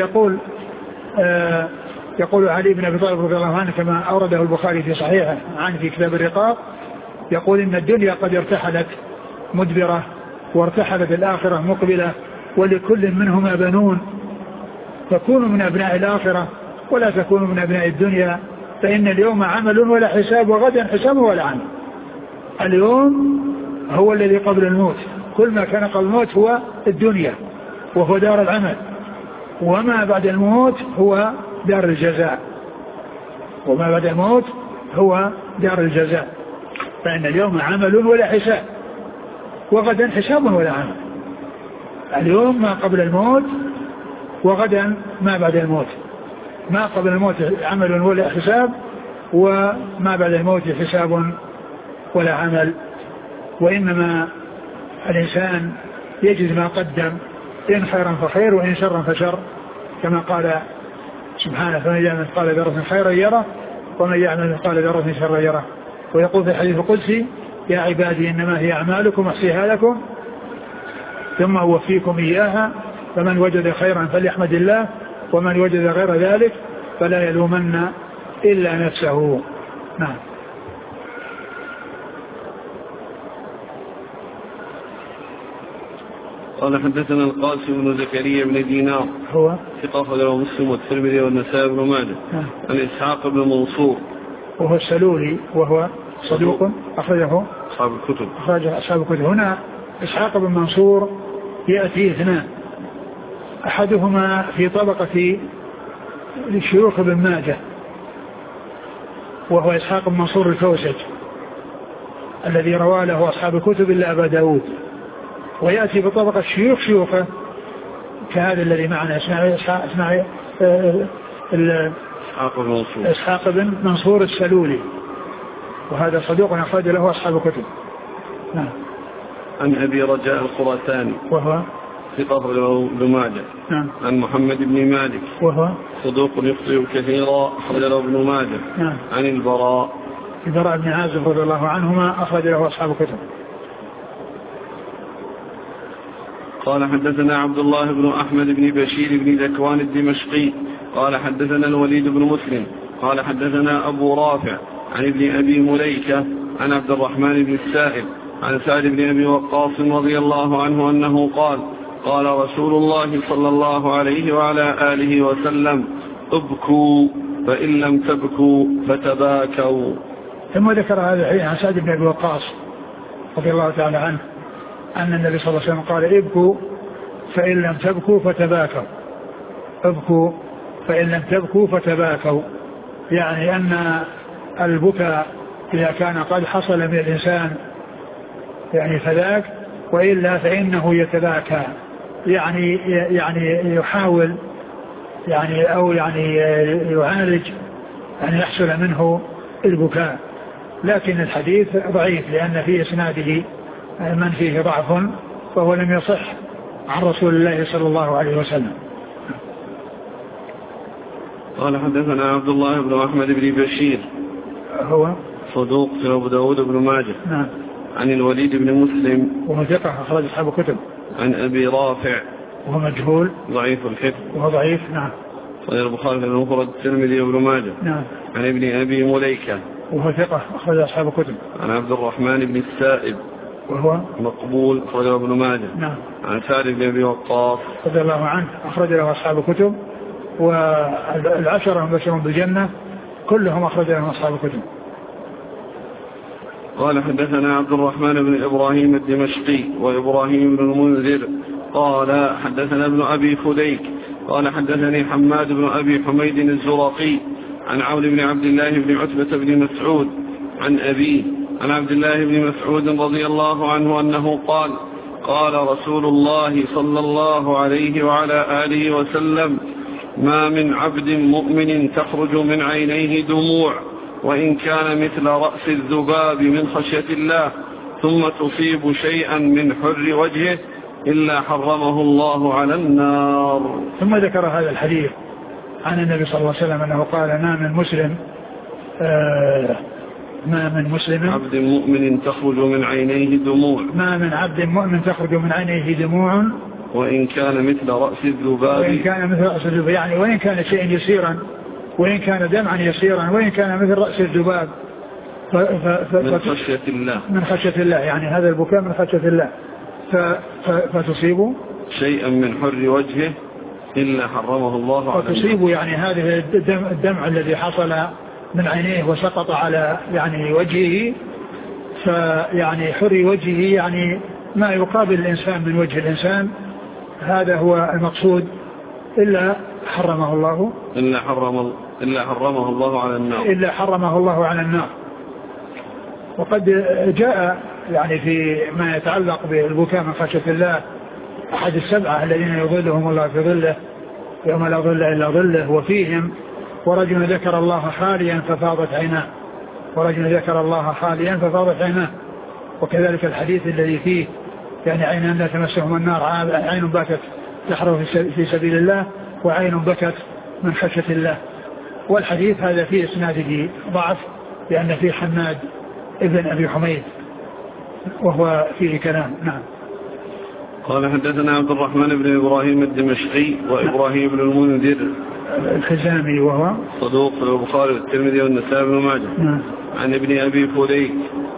يقول علي بن أبي طالب رضي الله عنه كما أورده البخاري في صحيحه عنه في كتاب الرقاق، يقول إن الدنيا قد ارتحلت مدبرة وارتحلت الآخرة مقبلة، ولكل منهما بنون، فكونوا من أبناء الآخرة ولا تكونوا من أبناء الدنيا، فإن اليوم عمل ولا حساب وغدا حساب ولا عمل. اليوم هو الذي قبل الموت، كل ما كان قبل الموت هو الدنيا وهو دار العمل، وما بعد الموت هو دار الجزاء، هو دار الجزاء، فإن اليوم عمل ولا حساب، وغدا حساب ولا عمل. اليوم ما قبل الموت، وغدا ما بعد الموت. ما قبل الموت عمل ولا حساب، وما بعد الموت حساب ولا عمل. وإنما الإنسان يجد ما قدم، إن خيرا فخير وإن شرا فشر، كما قال سبحانه: فمن يعمل مثقال ذرة خيرا يره ومن يعمل مثقال ذرة شرا يره. ويقول في الحديث القدسي: يا عبادي إنما هي أعمالكم أحصيها لكم ثم أوفيكم إياها، فمن وجد خيرا فليحمد الله، ومن وجد غير ذلك فلا يلومن إلا نفسه. نعم. قال حدثنا القاسم بن زكريا بن دينار هو ثقة أخرجه مسلم والترمذي والنسائي بن ماجه. عن إسحاق بن منصور وهو السلولي وهو صدوق أخرجه أصحاب الكتب. أخرجه أصحاب الكتب. هنا إسحاق بن منصور يأتي اثنان، أحدهما في طبقة الشيوخ ابن ماجه وهو إسحاق بن منصور الكوسج الذي روى له أصحاب الكتب إلا أبا داود، ويأتي بطبقة شيوخه كهذا الذي معنا اسمه إسحاق بن منصور السلولي، وهذا صدوق أخرج له أصحاب الكتب. نعم. عن أبي رجاء الخراساني وهو ثقة أخرجه ابن ماجه. نعم. عن محمد بن مالك وهو صدوق يخطئ كثيرا أخرج له ابن ماجه. نعم. عن البراء بن عازب رضي الله عنهما أخرج له أصحاب الكتب. قال حدثنا عبد الله بن أحمد بن بشير بن ذكوان الدمشقي قال حدثنا الوليد بن مسلم قال حدثنا أبو رافع عن ابن أبي مليكة عن عبد الرحمن بن السائب عن سعد بن أبي وقاص رضي الله عنه أنه قال: قال رسول الله صلى الله عليه وعلى آله وسلم: ابكوا فإن لم تبكوا فتباكوا. ثم ذكر هذا الحديث عن سعد بن أبي وقاص رضي الله تعالى عنه أن النبي صلى الله عليه وسلم قال: ابكوا فإن لم تبكوا فتباكوا. ابكوا فإن لم تبكوا فتباكوا، يعني أن البكاء إذا كان قد حصل من الإنسان يعني فذاك، وإلا فإنه يتباكى، يعني يحاول أو يعالج أن يحصل منه البكاء. لكن الحديث ضعيف لأن في إسناده من فيه ضعف، فهو لم يصح عن رسول الله صلى الله عليه وسلم. قال حدثنا عبد الله بن أحمد بن بشير هو صدوق أبو داود بن ماجه. نعم. عن الوليد بن مسلم وهو ثقة أخرج أصحاب الكتب. عن أبي رافع وهو مجهول ضعيف الحفظ وهو ضعيف. نعم. صحيح البخاري في المفرد الترمذي وابن ماجه. نعم. عن ابن أبي مليكة وهو ثقة أخرج أصحاب الكتب. عن عبد الرحمن بن السائب وهو مقبول أخرجه ابن ماجه. نعم. عن سعد بن أبي وقاص رضي الله عنه أخرج له أصحاب الكتب، والعشرة المبشرون بالجنة كلهم أخرج لهم أصحاب الكتب. قال حدثنا عبد الرحمن بن إبراهيم الدمشقي وإبراهيم بن المنذر قال حدثنا ابن أبي فديك قال حدثني حماد بن أبي حميد الزرقي عن عون بن عبد الله بن عتبة بن مسعود عن أبيه عن عبد الله بن مسعود رضي الله عنه أنه قال: قال رسول الله صلى الله عليه وعلى آله وسلم: ما من عبد مؤمن تخرج من عينيه دموع وإن كان مثل رأس الذباب من خشية الله ثم تصيب شيئا من حر وجهه إلا حرمه الله على النار. ثم ذكر هذا الحديث عن النبي صلى الله عليه وسلم أنه قال: ما من مسلم عبد مؤمن تخرج من عينيه دموع، ما من عبد مؤمن تخرج من عينيه دموع وإن كان مثل رأس الذباب، يعني وإن كان شيئا يسيرا، وإن كان دمعا يسيرا، وإن كان مثل رأس الذباب من خشية الله، من خشية الله، يعني هذا البكاء من خشية الله، فتصيب شيئا من حر وجهه إلا حرمه الله عليه. فتصيب يعني هذه الدمع الذي حصل من عينيه وسقط على يعني وجهه، فيعني حر وجهه يعني ما يقابل الإنسان من وجه الإنسان، هذا هو المقصود، إلا حرمه الله إلا حرمه الله على النار. وقد جاء يعني في ما يتعلق بالبكاء من خشية الله أحد السبعة الذين يظلهم الله في ظله يوم لا ظل إلا ظله، وفيهم ورجل ذكر الله خاليا ففاضت عيناه. وكذلك الحديث الذي فيه يعني عينان لا تمسهم النار، عين بكت تحرق في سبيل الله وعين بكت من خشية الله. والحديث هذا فيه اسناده ضعف لأن فيه حماد ابن أبي حميد وهو فيه كلام. نعم. قال حدثنا عبد الرحمن بن إبراهيم الدمشقي وإبراهيم بن المنذر الخزامي وهو صدوق في البخاري والترمذي والنسائي بن ماجه. نعم. عن ابن أبي فليك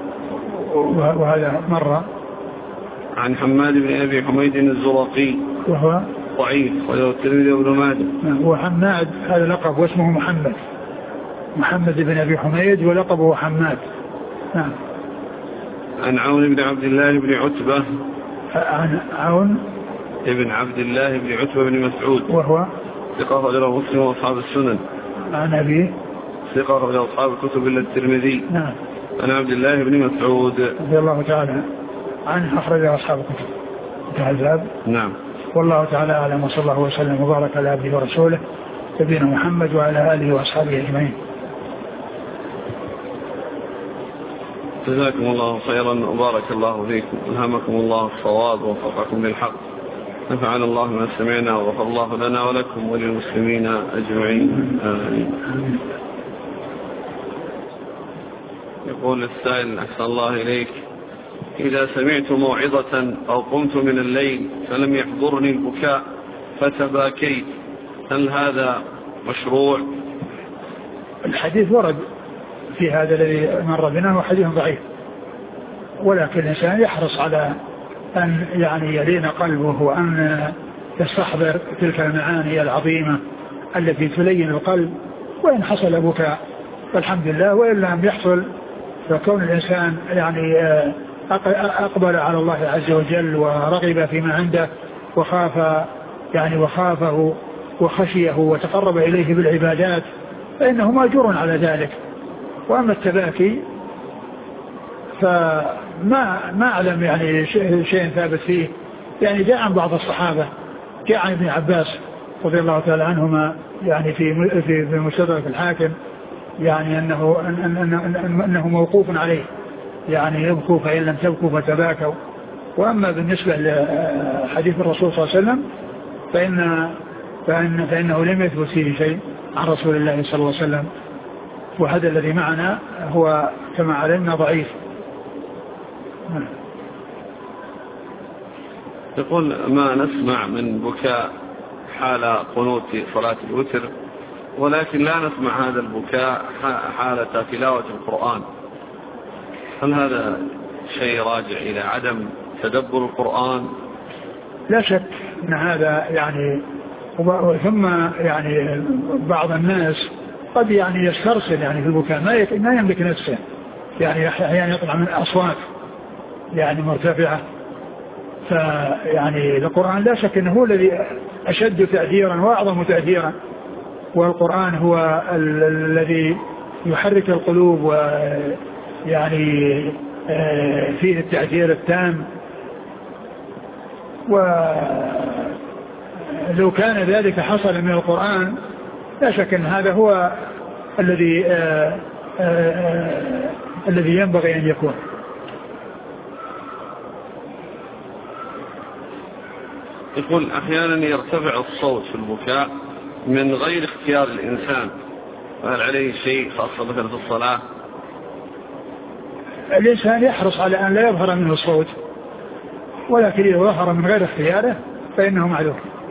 وهذا مرة. عن حماد بن أبي حميد الزرقي وهو ضعيف وله الترمذي وابن ماجه. وحماد هذا لقب واسمه محمد بن أبي حميد ولقبه حماد. نعم. عن عون بن عبد الله بن عتبة عن عون ابن عبد الله بن عتبة بن مسعود وهو ثقة أخرجه مسلم وأصحاب السنن. عن أبي ثقة أخرجه أصحاب الكتب إلا الترمذي. نعم. عن عبد الله بن مسعود رضي الله تعالى عنه أخرجه أصحاب الكتب. انتهى الباب. نعم. والله تعالى أعلم، وصلى الله وسلم وبارك على عبده ورسوله نبينا محمد وعلى آله وأصحابه أجمعين. جزاكم الله خيرا وبارك الله فيكم، ألهمكم الله الصواب ووفقكم للحق، نفعنا الله ما سمعنا وغفر الله لنا ولكم وللمسلمين أجمعين آمين. يقول السائل أحسن الله إليك: إذا سمعت موعظة أو قمت من الليل فلم يحضرني البكاء فتباكيت، هل هذا مشروع؟ الحديث ورد في هذا الذي مر بنا هو حديث ضعيف، ولكن الإنسان يحرص على أن يعني يلين قلبه وأن يستحضر تلك المعاني العظيمة التي تلين القلب. وإن حصل بكاء فالحمد لله، وإن لم يحصل فكون الإنسان يعني أقبل على الله عز وجل ورغب فيما عنده وخافه وخشيه وتقرب إليه بالعبادات فإنه مأجور على ذلك. وأما التباكي فما أعلم يعني شيء ثابت فيه، يعني جاء عن بعض الصحابة، جاء عن ابن عباس رضي الله تعالى عنهما يعني في مستدرك الحاكم يعني أنه موقوف عليه، يعني يبكوا فإن لم تبكوا فتباكوا. وأما بالنسبة لحديث الرسول صلى الله عليه وسلم فإنه لم يثبت فيه شيء عن رسول الله صلى الله عليه وسلم، وهذا الذي معنا هو كما علمنا ضعيف. يقول: ما نسمع من بكاء حال قنوت صلاة الوتر، ولكن لا نسمع هذا البكاء حالة تلاوة القرآن، هل هذا شيء راجع إلى عدم تدبر القرآن؟ لا شك أن هذا يعني، ثم يعني بعض الناس قد يعني يسترسل يعني في البكاء ما يملك نفسه، يعني أحيانا يطلع من أصوات يعني مرتفعة. فيعني القرآن لا شك أنه هو الذي أشد تأثيرا وأعظم تأثيرا، والقرآن هو الذي يحرك القلوب ويعني فيه التأثير التام. ولو كان ذلك حصل من القرآن لا شك أن هذا هو الذي ينبغي أن يكون. يقول: أحيانا يرتفع الصوت في البكاء من غير اختيار الإنسان، وهل عليه شيء خاصة مثلا في الصلاة؟ الإنسان يحرص على أن لا يظهر منه الصوت، ولكن إذا ظهر من غير اختياره فإنه معذور.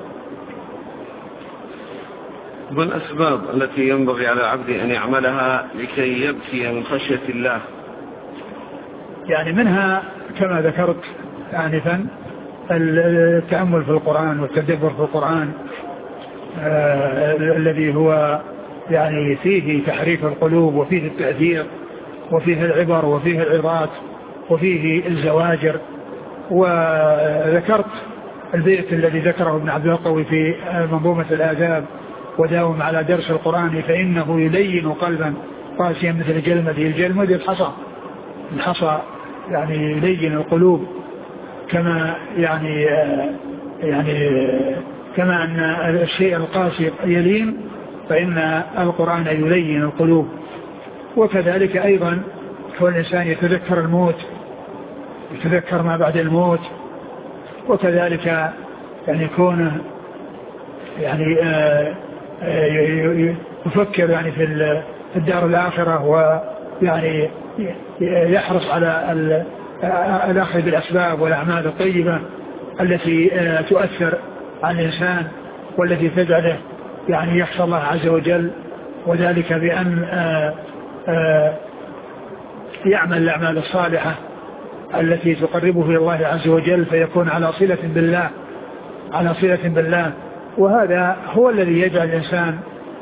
ما الأسباب التي ينبغي على العبد أن يعملها لكي يبكي من خشية الله؟ يعني منها كما ذكرت آنفا التأمل في القرآن والتدبر في القرآن الذي هو يعني فيه تحريك القلوب وفيه التأثير وفيه العبر وفيه العظات وفيه الزواجر. وذكرت البيت الذي ذكره ابن عبد القوي في منظومة الآداب وداوم على درس القرآن فإنه يلين قلبا قاسيا مثل جلمته. الجلمد الحصى يعني يلين القلوب، كما كما أن الشيء القاسي يلين فإن القرآن يلين القلوب. وكذلك أيضا كل إنسان يتذكر الموت، يتذكر ما بعد الموت، وكذلك يعني كونه يعني يفكر يعني في الدار الآخرة، ويعني يحرص على الأخذ بالأسباب والأعمال الطيبة التي تؤثر على الإنسان والتي تجعله يعني يخشى الله عز وجل، وذلك بأن يعمل الأعمال الصالحة التي تقربه إلى الله عز وجل، فيكون على صلة بالله. وهذا هو الذي يجعل الإنسان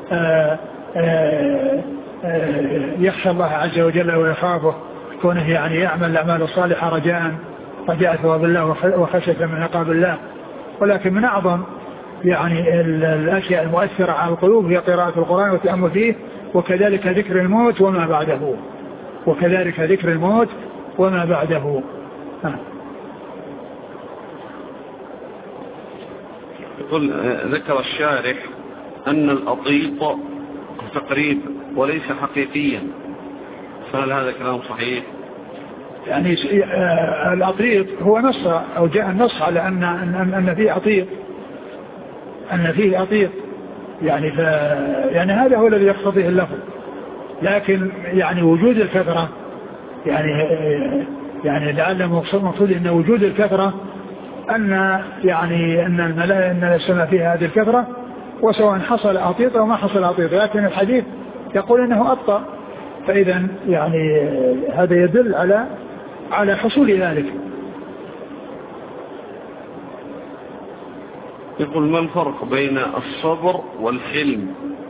يخشى الله عز وجل ويخافه، كونه يعني يعمل الأعمال الصالحة رجاء ثواب الله وخشية من عقاب الله. ولكن من أعظم يعني الأشياء المؤثرة على القلوب هي قراءة القرآن والتأمل فيه، وكذلك ذكر الموت وما بعده. يقول ذكر الشارح أن الأطيط تقريب وليس حقيقيا، فهل هذا كلام صحيح؟ يعني الأطيط هو نص أو جاء النص على أن فيه أطيط، يعني هذا هو الذي يقتضيه اللفظ. لكن يعني وجود الكثرة يعني لعل المقصود أن وجود الكثرة أن السماء فيها هذه الكثرة، وسواء حصل أطيط أو ما حصل أطيط، لكن الحديث يقول أنه أطأ، فإذا يعني هذا يدل على حصول ذلك. يقول ما الفرق بين الصبر والحلم؟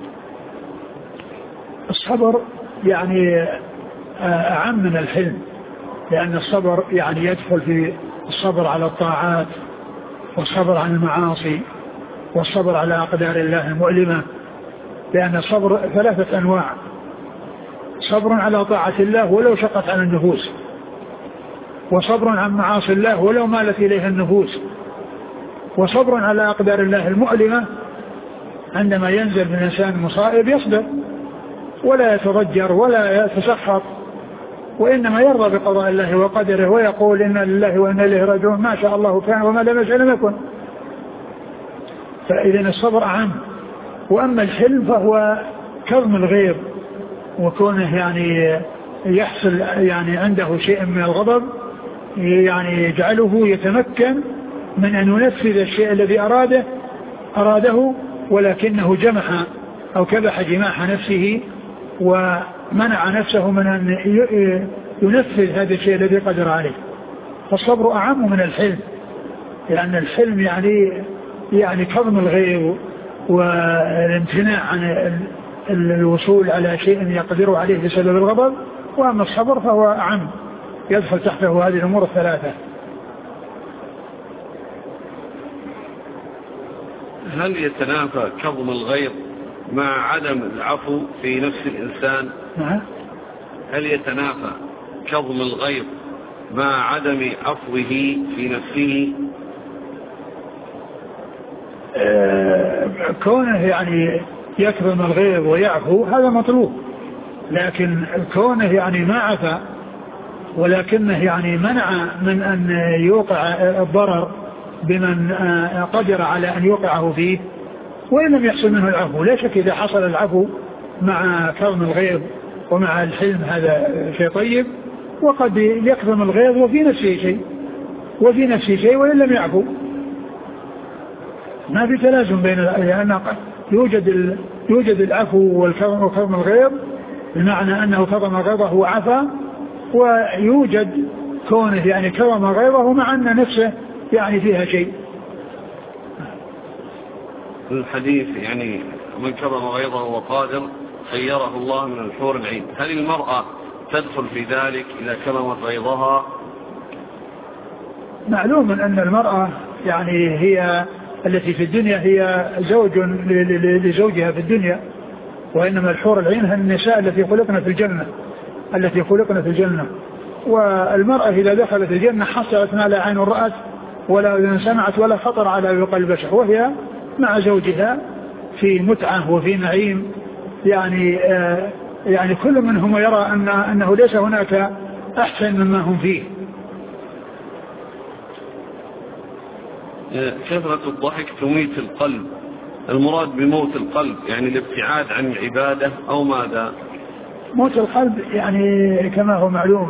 الصبر يعني أعم من الحلم، لأن الصبر يعني يدخل في الصبر على الطاعات، والصبر عن المعاصي، والصبر على أقدار الله المؤلمة. لأن الصبر 3 أنواع: صبر على طاعة الله ولو شقت على النفوس، وصبر عن معاصي الله ولو مالت إليها النفوس، وصبر على أقدار الله المؤلمة. عندما ينزل من الإنسان مصائب يصبر ولا يتضجر ولا يتسخط، وإنما يرضى بقضاء الله وقدره، ويقول إنا لله وإنا إليه راجعون، ما شاء الله كان وما لم يشأ لم يكن. فإذا الصبر أعم. وأما الحلم فهو كظم الغيظ، وكونه يعني يحصل يعني عنده شيء من الغضب يعني يجعله يتمكن من أن ينفذ الشيء الذي أراده، ولكنه جمح أو كبح جماح نفسه ومنع نفسه من أن ينفذ هذا الشيء الذي قدر عليه. فالصبر أعم من الحلم، لأن الحلم يعني كظم الغيظ والامتناع عن الوصول على شيء يقدر عليه بسبب الغضب. وأما الصبر فهو أعم، يدخل تحته هذه الأمور 3. هل يتنافى كظم الغيظ مع عدم العفو في نفس الإنسان؟ هل يتنافى كظم الغيظ مع عدم عفوه في نفسه؟ كونه يعني يكظم الغيظ ويعفو هذا مطلوب، لكن كونه يعني ما عفا ولكنه يعني منع من أن يوقع الضرر بمن قدر على أن يوقعه فيه، وإن لم يحصل منه العفو. لا شك إذا حصل العفو مع كظم الغيظ ومع الحلم هذا شيء طيب، وقد يكظم الغيظ وفي نفسه شيء وإن لم يعفو. ما في تلازم بين، لأن يوجد العفو وكظم الغيظ بمعنى أنه كظم غيظه وعفا، ويوجد كونه يعني كظم غيظه مع أن نفسه يعني فيها شيء. الحديث يعني من كظم غيظه وقادر خيره الله من الحور العين، هل المرأة تدخل في ذلك إذا كظمت غيظها؟ معلوم أن المرأة يعني هي التي في الدنيا هي زوج لزوجها في الدنيا، وإنما الحور العين هي النساء التي خلقنا في الجنة. والمرأة إذا دخلت الجنة حصلت ما لا عين رأت ولا أذن سمعت ولا خطر على قلب بشر، وهي مع زوجها في متعة وفي نعيم. يعني كل منهم يرى أنه ليس هناك أحسن مما هم فيه. كثرة الضحك تميت القلب، المراد بموت القلب يعني الابتعاد عن العبادة أو ماذا؟ موت القلب يعني كما هو معلوم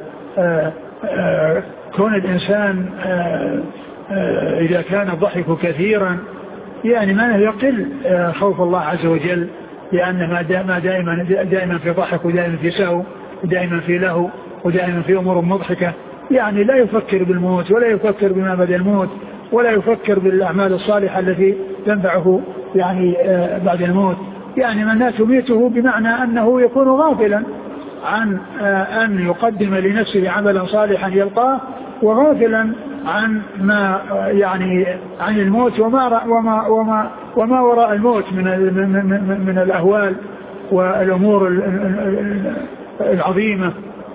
كون الإنسان إذا كان الضحك كثيرا يعني ما يقل خوف الله عز وجل، لأن ما دائما في ضحك ودائما في سهو ودائما في لهو ودائما في أمور مضحكة، يعني لا يفكر بالموت ولا يفكر بما بعد الموت ولا يفكر بالأعمال الصالحة التي تنفعه يعني بعد الموت. يعني من تميته بمعنى أنه يكون غافلا عن أن يقدم لنفسه عملا صالحا يلقاه، وغافلا عن ما يعني عن الموت وما وراء الموت من الأهوال والأمور العظيمة.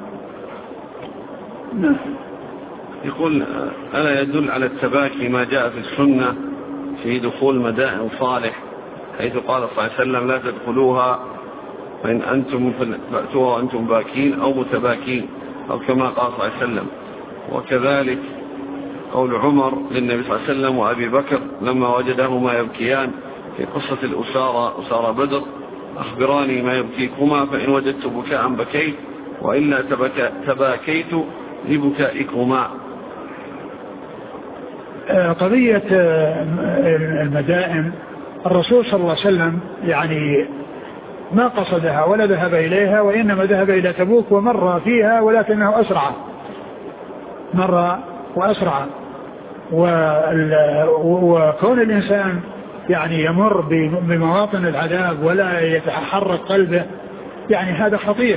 يقول ألا يدل على التباكي ما جاء في السنة في دخول مدائن صالح، حيث قال صلى الله عليه وسلم لا تدخلوها فإن أنتم فأتوها وأنتم باكين أو متباكين، أو كما قال صلى الله عليه وسلم. وكذلك قول عمر للنبي صلى الله عليه وسلم وأبي بكر لما وجدهما يبكيان في قصة أسارى بدر: أخبراني ما يبكيكما فإن وجدت بكاء بكيت وإلا تباكيت لبكائكما. قضية المدائن الرسول صلى الله عليه وسلم يعني ما قصدها ولا ذهب إليها، وإنما ذهب إلى تبوك ومر فيها، ولكنه مر وأسرع. وكون الإنسان يعني يمر بمواطن العذاب ولا يتحرك قلبه يعني هذا خطير.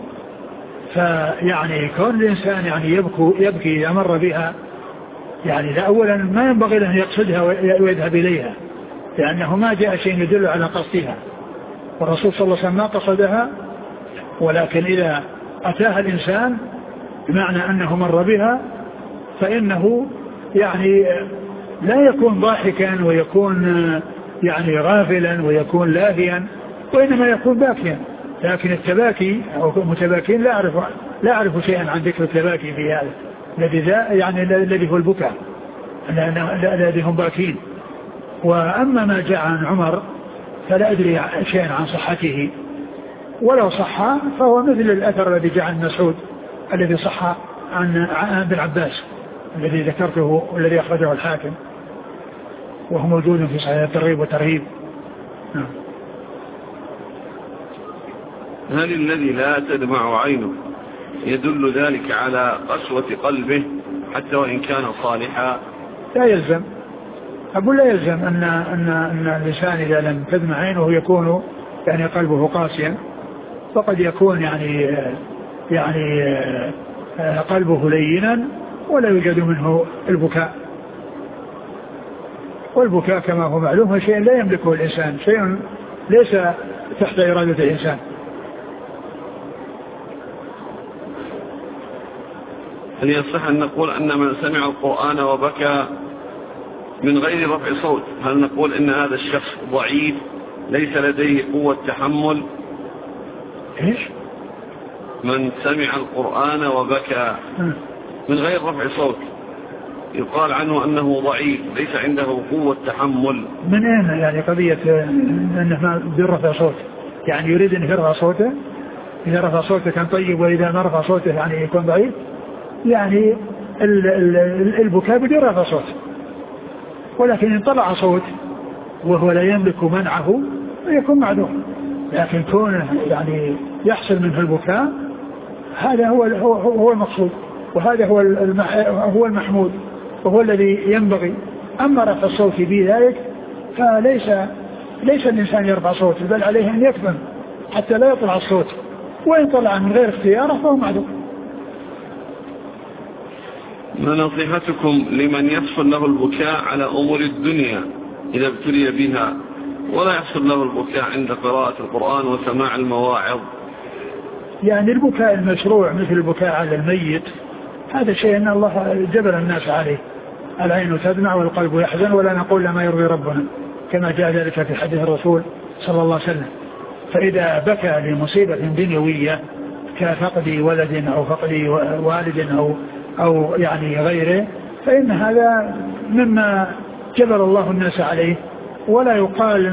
فيعني كون الإنسان يعني يبكي إذا مر بها يعني لا، أولا ما ينبغي له يقصدها ويذهب إليها، لأنه ما جاء شيء يدل على قصدها، والرسول صلى الله عليه وسلم ما قصدها. ولكن إذا أتاها الإنسان بمعنى أنه مر بها فإنه يعني لا يكون ضاحكا ويكون يعني غافلا ويكون لاهيا، وإنما يكون باكيا. لكن التباكي أو متباكين لا أعرف شيئا عن ذكر التباكي في هذا يعني الذي هو البكاء الذي هم باكين. وأما ما جاء عن عمر فلا أدري شيئا عن صحته، ولو صح فهو مثل الأثر الذي جاء عن مسعود الذي صح عن ابن عباس الذي ذكرته والذي أخرجه الحاكم وهو موجود في صحيح الترغيب والترهيب. هل الذي لا تدمع عينه يدل ذلك على قسوة قلبه حتى وإن كان صالحا؟ لا يلزم، أقول لا يلزم أن الإنسان إذا لم تدمع عينه يكون يعني قلبه قاسيا، فقد يكون يعني قلبه لينا ولا يوجد منه البكاء. والبكاء كما هو معلوم شيء لا يملكه الإنسان، شيء ليس تحت إرادة الإنسان. هل يصح أن نقول أن من سمع القرآن وبكى من غير رفع صوت هل نقول إن هذا الشخص ضعيف ليس لديه قوة تحمل؟ إيش؟ من سمع القرآن وبكى من غير رفع صوت يقال عنه أنه ضعيف ليس عنده قوة تحمل. من أين يعني قضية أنه ما بدون رفع صوت؟ يعني يريد أن يرفع صوته، إذا رفع صوته كان طيب وإذا ما رفع صوته يعني يكون ضعيف. يعني البكاء بدون رفع صوت، ولكن إن طلع صوت وهو لا يملك منعه يكون معذور. لكن كونه يعني يحصل منه البكاء هذا هو المقصود، وهذا هو المحمود وهو الذي ينبغي. أما رفع الصوت في ذلك فليس الإنسان يرفع صوت، بل عليه أن يكتم حتى لا يطلع الصوت، وإن طلع من غير اختياره فهو معذور. ما نصيحتكم لمن يحصل له البكاء على أمور الدنيا إذا ابتلي بها ولا يحصل له البكاء عند قراءة القرآن وسماع المواعظ؟ يعني البكاء المشروع مثل البكاء على الميت هذا شيء أن الله جبل الناس عليه، العين تدمع والقلب يحزن ولا نقول لما يرضي ربنا، كما جاء ذلك في حديث الرسول صلى الله عليه وسلم. فإذا بكى لمصيبة دنيوية كفقد ولد أو فقد والد أو يعني غيره فإن هذا مما جبل الله الناس عليه، ولا يقال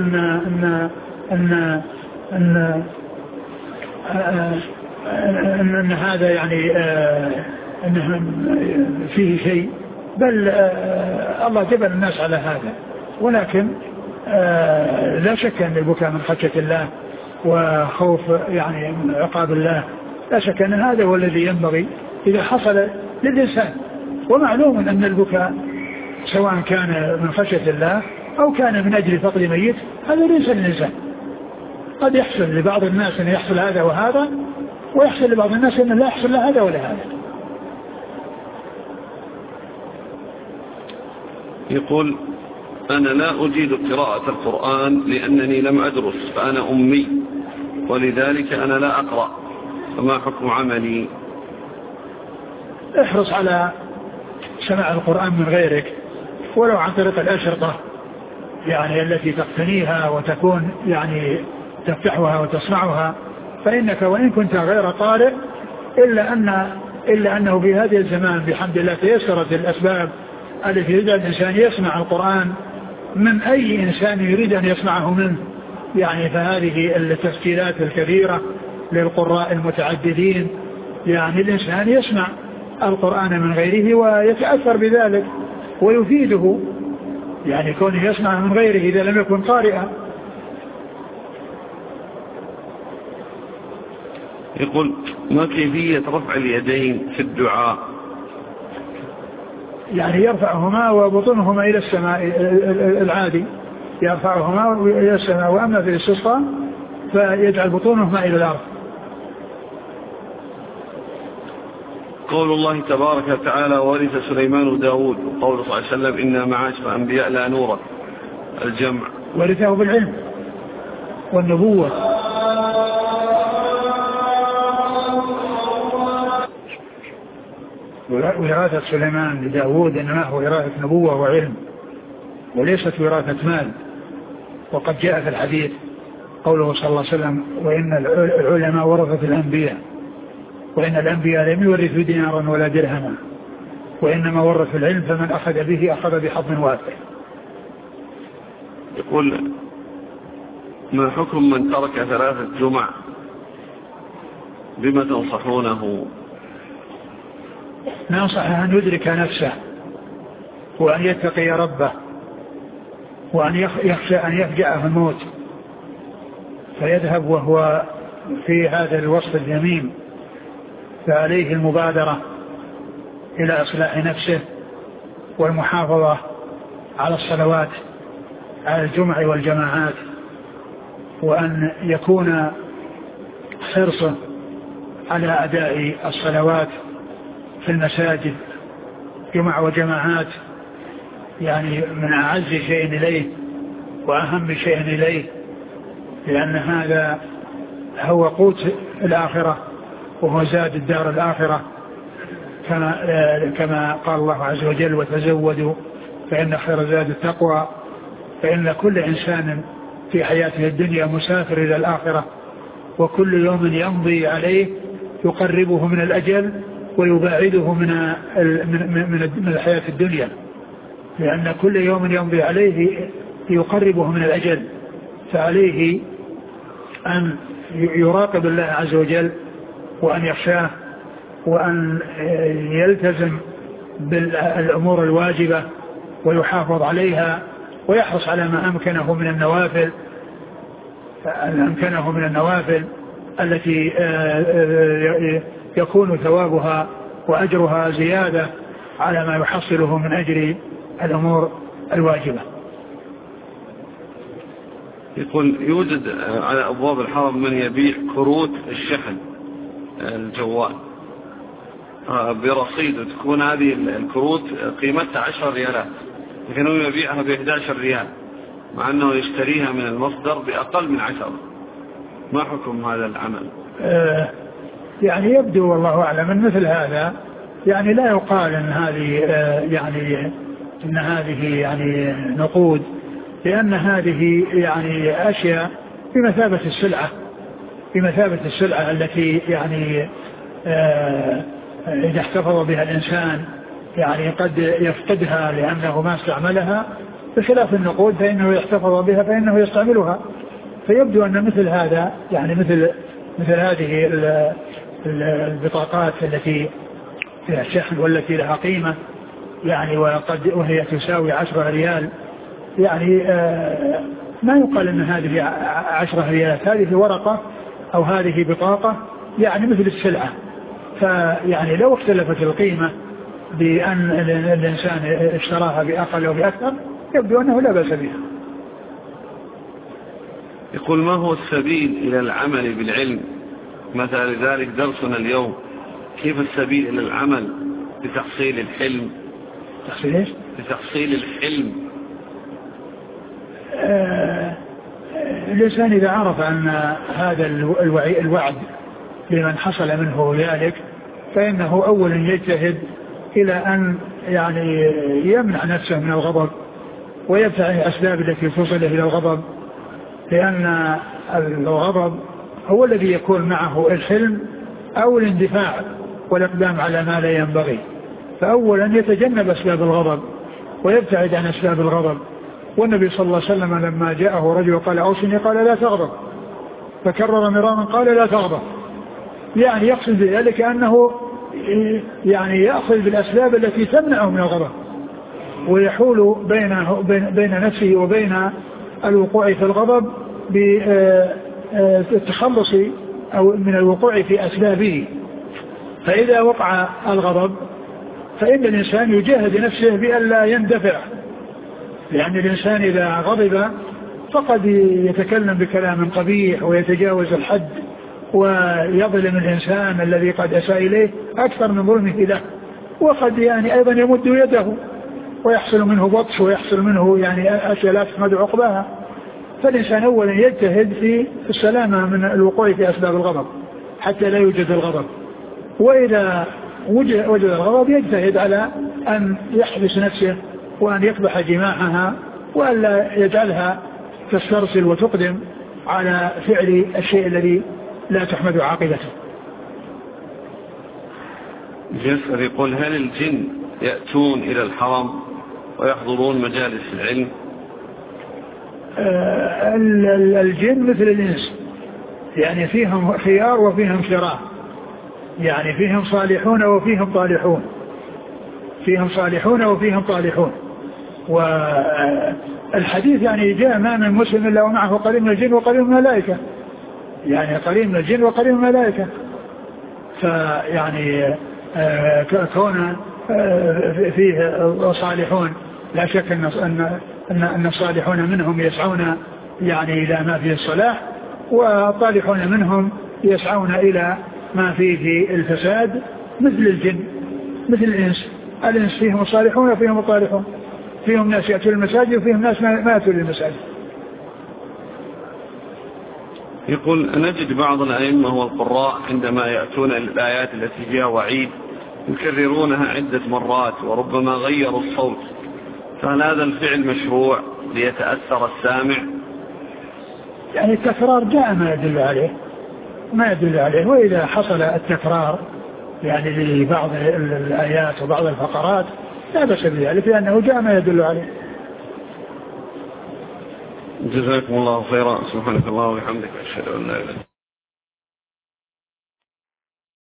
أن هذا يعني أنه فيه شيء، بل الله جبل الناس على هذا. ولكن لا شك أن البكاء من خشية الله وخوف يعني من عقاب الله، لا شك أن هذا هو الذي ينبغي إذا حصل للإنسان. ومعلوم أن البكاء سواء كان من خشية الله أو كان من أجل فقد ميت هذا ليس للإنسان. قد يحصل لبعض الناس أن يحصل هذا وهذا، ويحصل لبعض الناس أن لا يحصل لا هذا ولا هذا. يقول أنا لا أجيد قراءة القرآن لأنني لم أدرس فأنا أمي ولذلك أنا لا أقرأ، فما حكم عملي؟ احرص على سماع القرآن من غيرك ولو عن طريق الأشرطة يعني التي تقتنيها وتكون يعني تفتحها وتصنعها، فإنك وإن كنت غير قارئ إلا أنه في هذه الزمان بحمد الله تيسرت الأسباب التي يريد الإنسان يسمع القرآن من أي إنسان يريد أن يسمعه منه. يعني فهذه التسجيلات الكبيرة للقراء المتعددين، يعني الإنسان يسمع القرآن من غيره ويتأثر بذلك ويفيده، يعني كونه يسمع من غيره إذا لم يكن قارئا. يقول ما كيفية رفع اليدين في الدعاء؟ يعني يرفعهما وبطنهما إلى السماء العادي، يرفعهما إلى السماء، وأما في الاستسقاء فيجعل بطونهما إلى الأرض. قول الله تبارك وتعالى ورث سليمان داود، وقول صلى الله عليه وسلم إنا معاشر أنبياء لا نورث، الجمع. ورثه بالعلم والنبوة. وراثة سليمان لداود إنما هو وراثة نبوة وعلم وليست وراثة مال. وقد جاء في الحديث قوله صلى الله عليه وسلم وإن العلماء ورثة الأنبياء، وإن الأنبياء لم يورثوا دينارا ولا درهما، وإنما ورثوا العلم فمن أخذ به أخذ بحظ وافر. يقول ما حكم من ترك 3 جمع؟ بما تنصحونه؟ ننصح أن يدرك نفسه وأن يتقي ربه وأن يخشى أن يفجأه الموت فيذهب وهو في هذا الوصف الذميم، فعليه المبادرة إلى إصلاح نفسه والمحافظة على الصلوات على الجمع والجماعات، وأن يكون حرصه على أداء الصلوات في المساجد جمع وجماعات، يعني من أعز شيء إليه وأهم شيء إليه، لأن هذا هو قوت الآخرة وهو زاد الدار الآخرة، كما قال الله عز وجل وتزودوا فإن خير زاد التقوى. فإن كل إنسان في حياته الدنيا مسافر إلى الآخرة، وكل يوم يمضي عليه يقربه من الأجل ويباعده من الحياة الدنيا، لأن كل يوم يمضي عليه يقربه من الأجل، فعليه أن يراقب الله عز وجل وأن يخشاه وأن يلتزم بالأمور الواجبة ويحافظ عليها ويحرص على ما أمكنه من النوافل التي يكون ثوابها وأجرها زيادة على ما يحصله من أجر الأمور الواجبة. يقول يوجد على أبواب الحرم من يبيع كروت الشحن الجوال، برصيد، وتكون هذه الكروت قيمتها 10 ريالات، لكنه يبيعها ب11 ريال مع أنه يشتريها من المصدر بأقل من 10. ما حكم هذا العمل؟ يعني يبدو والله أعلم من مثل هذا يعني لا يقال أن هذه يعني نقود، لأن هذه يعني أشياء بمثابة السلعة التي يعني إذا احتفظ بها الإنسان يعني قد يفقدها لأنه ما استعملها، بخلاف النقود فإنه يحتفظ بها فإنه يستعملها. فيبدو أن مثل هذا يعني مثل هذه البطاقات التي فيها شحن والتي لها قيمة يعني وهي تساوي 10 ريال، يعني ما يقال أن هذه 10 ريالات، هذه ورقة أو هذه بطاقة يعني مثل السلعة. فيعني لو اختلفت القيمة بأن الإنسان اشتراها بأقل أو بأكثر يبدو أنه لا بأس بها. يقول: ما هو السبيل إلى العمل بالعلم؟ مثلا لذلك درسنا اليوم، كيف السبيل إلى العمل بتحصيل الحلم؟ بتحصيل الحلم. الإنسان إذا عرف أن هذا الوعد لمن حصل منه ذلك فإنه أولا يجتهد إلى أن يعني يمنع نفسه من الغضب ويبتعد الأسباب التي توصل إلى الغضب، لأن الغضب هو الذي يكون معه الحلم أو الاندفاع والإقدام على ما لا ينبغي. فأولا يتجنب أسباب الغضب ويبتعد عن أسباب الغضب. والنبي صلى الله عليه وسلم لما جاءه رجل قال: أوصني، قال: لا تغضب، فكرر مرارا قال: لا تغضب. يعني يقصد بذلك أنه يعني يأخذ بالأسباب التي تمنعه من الغضب ويحول بين نفسه وبين الوقوع في الغضب بالتخلص أو من الوقوع في أسبابه. فإذا وقع الغضب فإن الإنسان يجاهد نفسه بألا يندفع، لأن الإنسان إذا غضب فقد يتكلم بكلام قبيح ويتجاوز الحد ويظلم الإنسان الذي قد أساء إليه أكثر من ظلمه له، وقد يعني أيضا يمد يده ويحصل منه بطش ويحصل منه يعني أشياء لا تحمد عقباها. فالإنسان أولا يجتهد في السلامة من الوقوع في أسباب الغضب حتى لا يوجد الغضب، وإذا وجد الغضب يجتهد على أن يحبس نفسه وأن يقبح جماحها وألا يجعلها تسترسل وتقدم على فعل الشيء الذي لا تحمد عاقبته. يسأل يقول: هل الجن يأتون إلى الحرم ويحضرون مجالس العلم؟ الجن مثل الإنس، يعني فيهم خيار وفيهم شرار، يعني فيهم صالحون وفيهم طالحون، فيهم صالحون وفيهم طالحون. والحديث يعني جاء ما من مسلم إلا ومعه قرين من الجن وقرين من الملائكة، يعني قرين من الجن وقرين من الملائكة. فيعني كون فيه صالحون لا شك أن الصالحون منهم يسعون يعني إلى ما فيه الصلاح، والطالحون منهم يسعون إلى ما فيه الفساد، مثل الجن مثل الإنس. الإنس فيهم الصالحون وفيهم الطالحون، فيهم ناس يأتون المساجد وفيهم ناس ما يأتون المساجد. يقول: نجد بعض الأئمة والقراء عندما يأتون الآيات التي فيها وعيد يكررونها عدة مرات وربما غيروا الصوت، فهل هذا الفعل مشروع ليتأثر السامع؟ يعني التكرار جاء ما يدل عليه، وإذا حصل التكرار يعني لبعض الآيات وبعض الفقرات لا بأس بذلك، لأنه جاء ما يدل عليه. جزاكم الله خيرا. سبحانك الله وبحمدك، أشهد أن لا إله إلا أنت.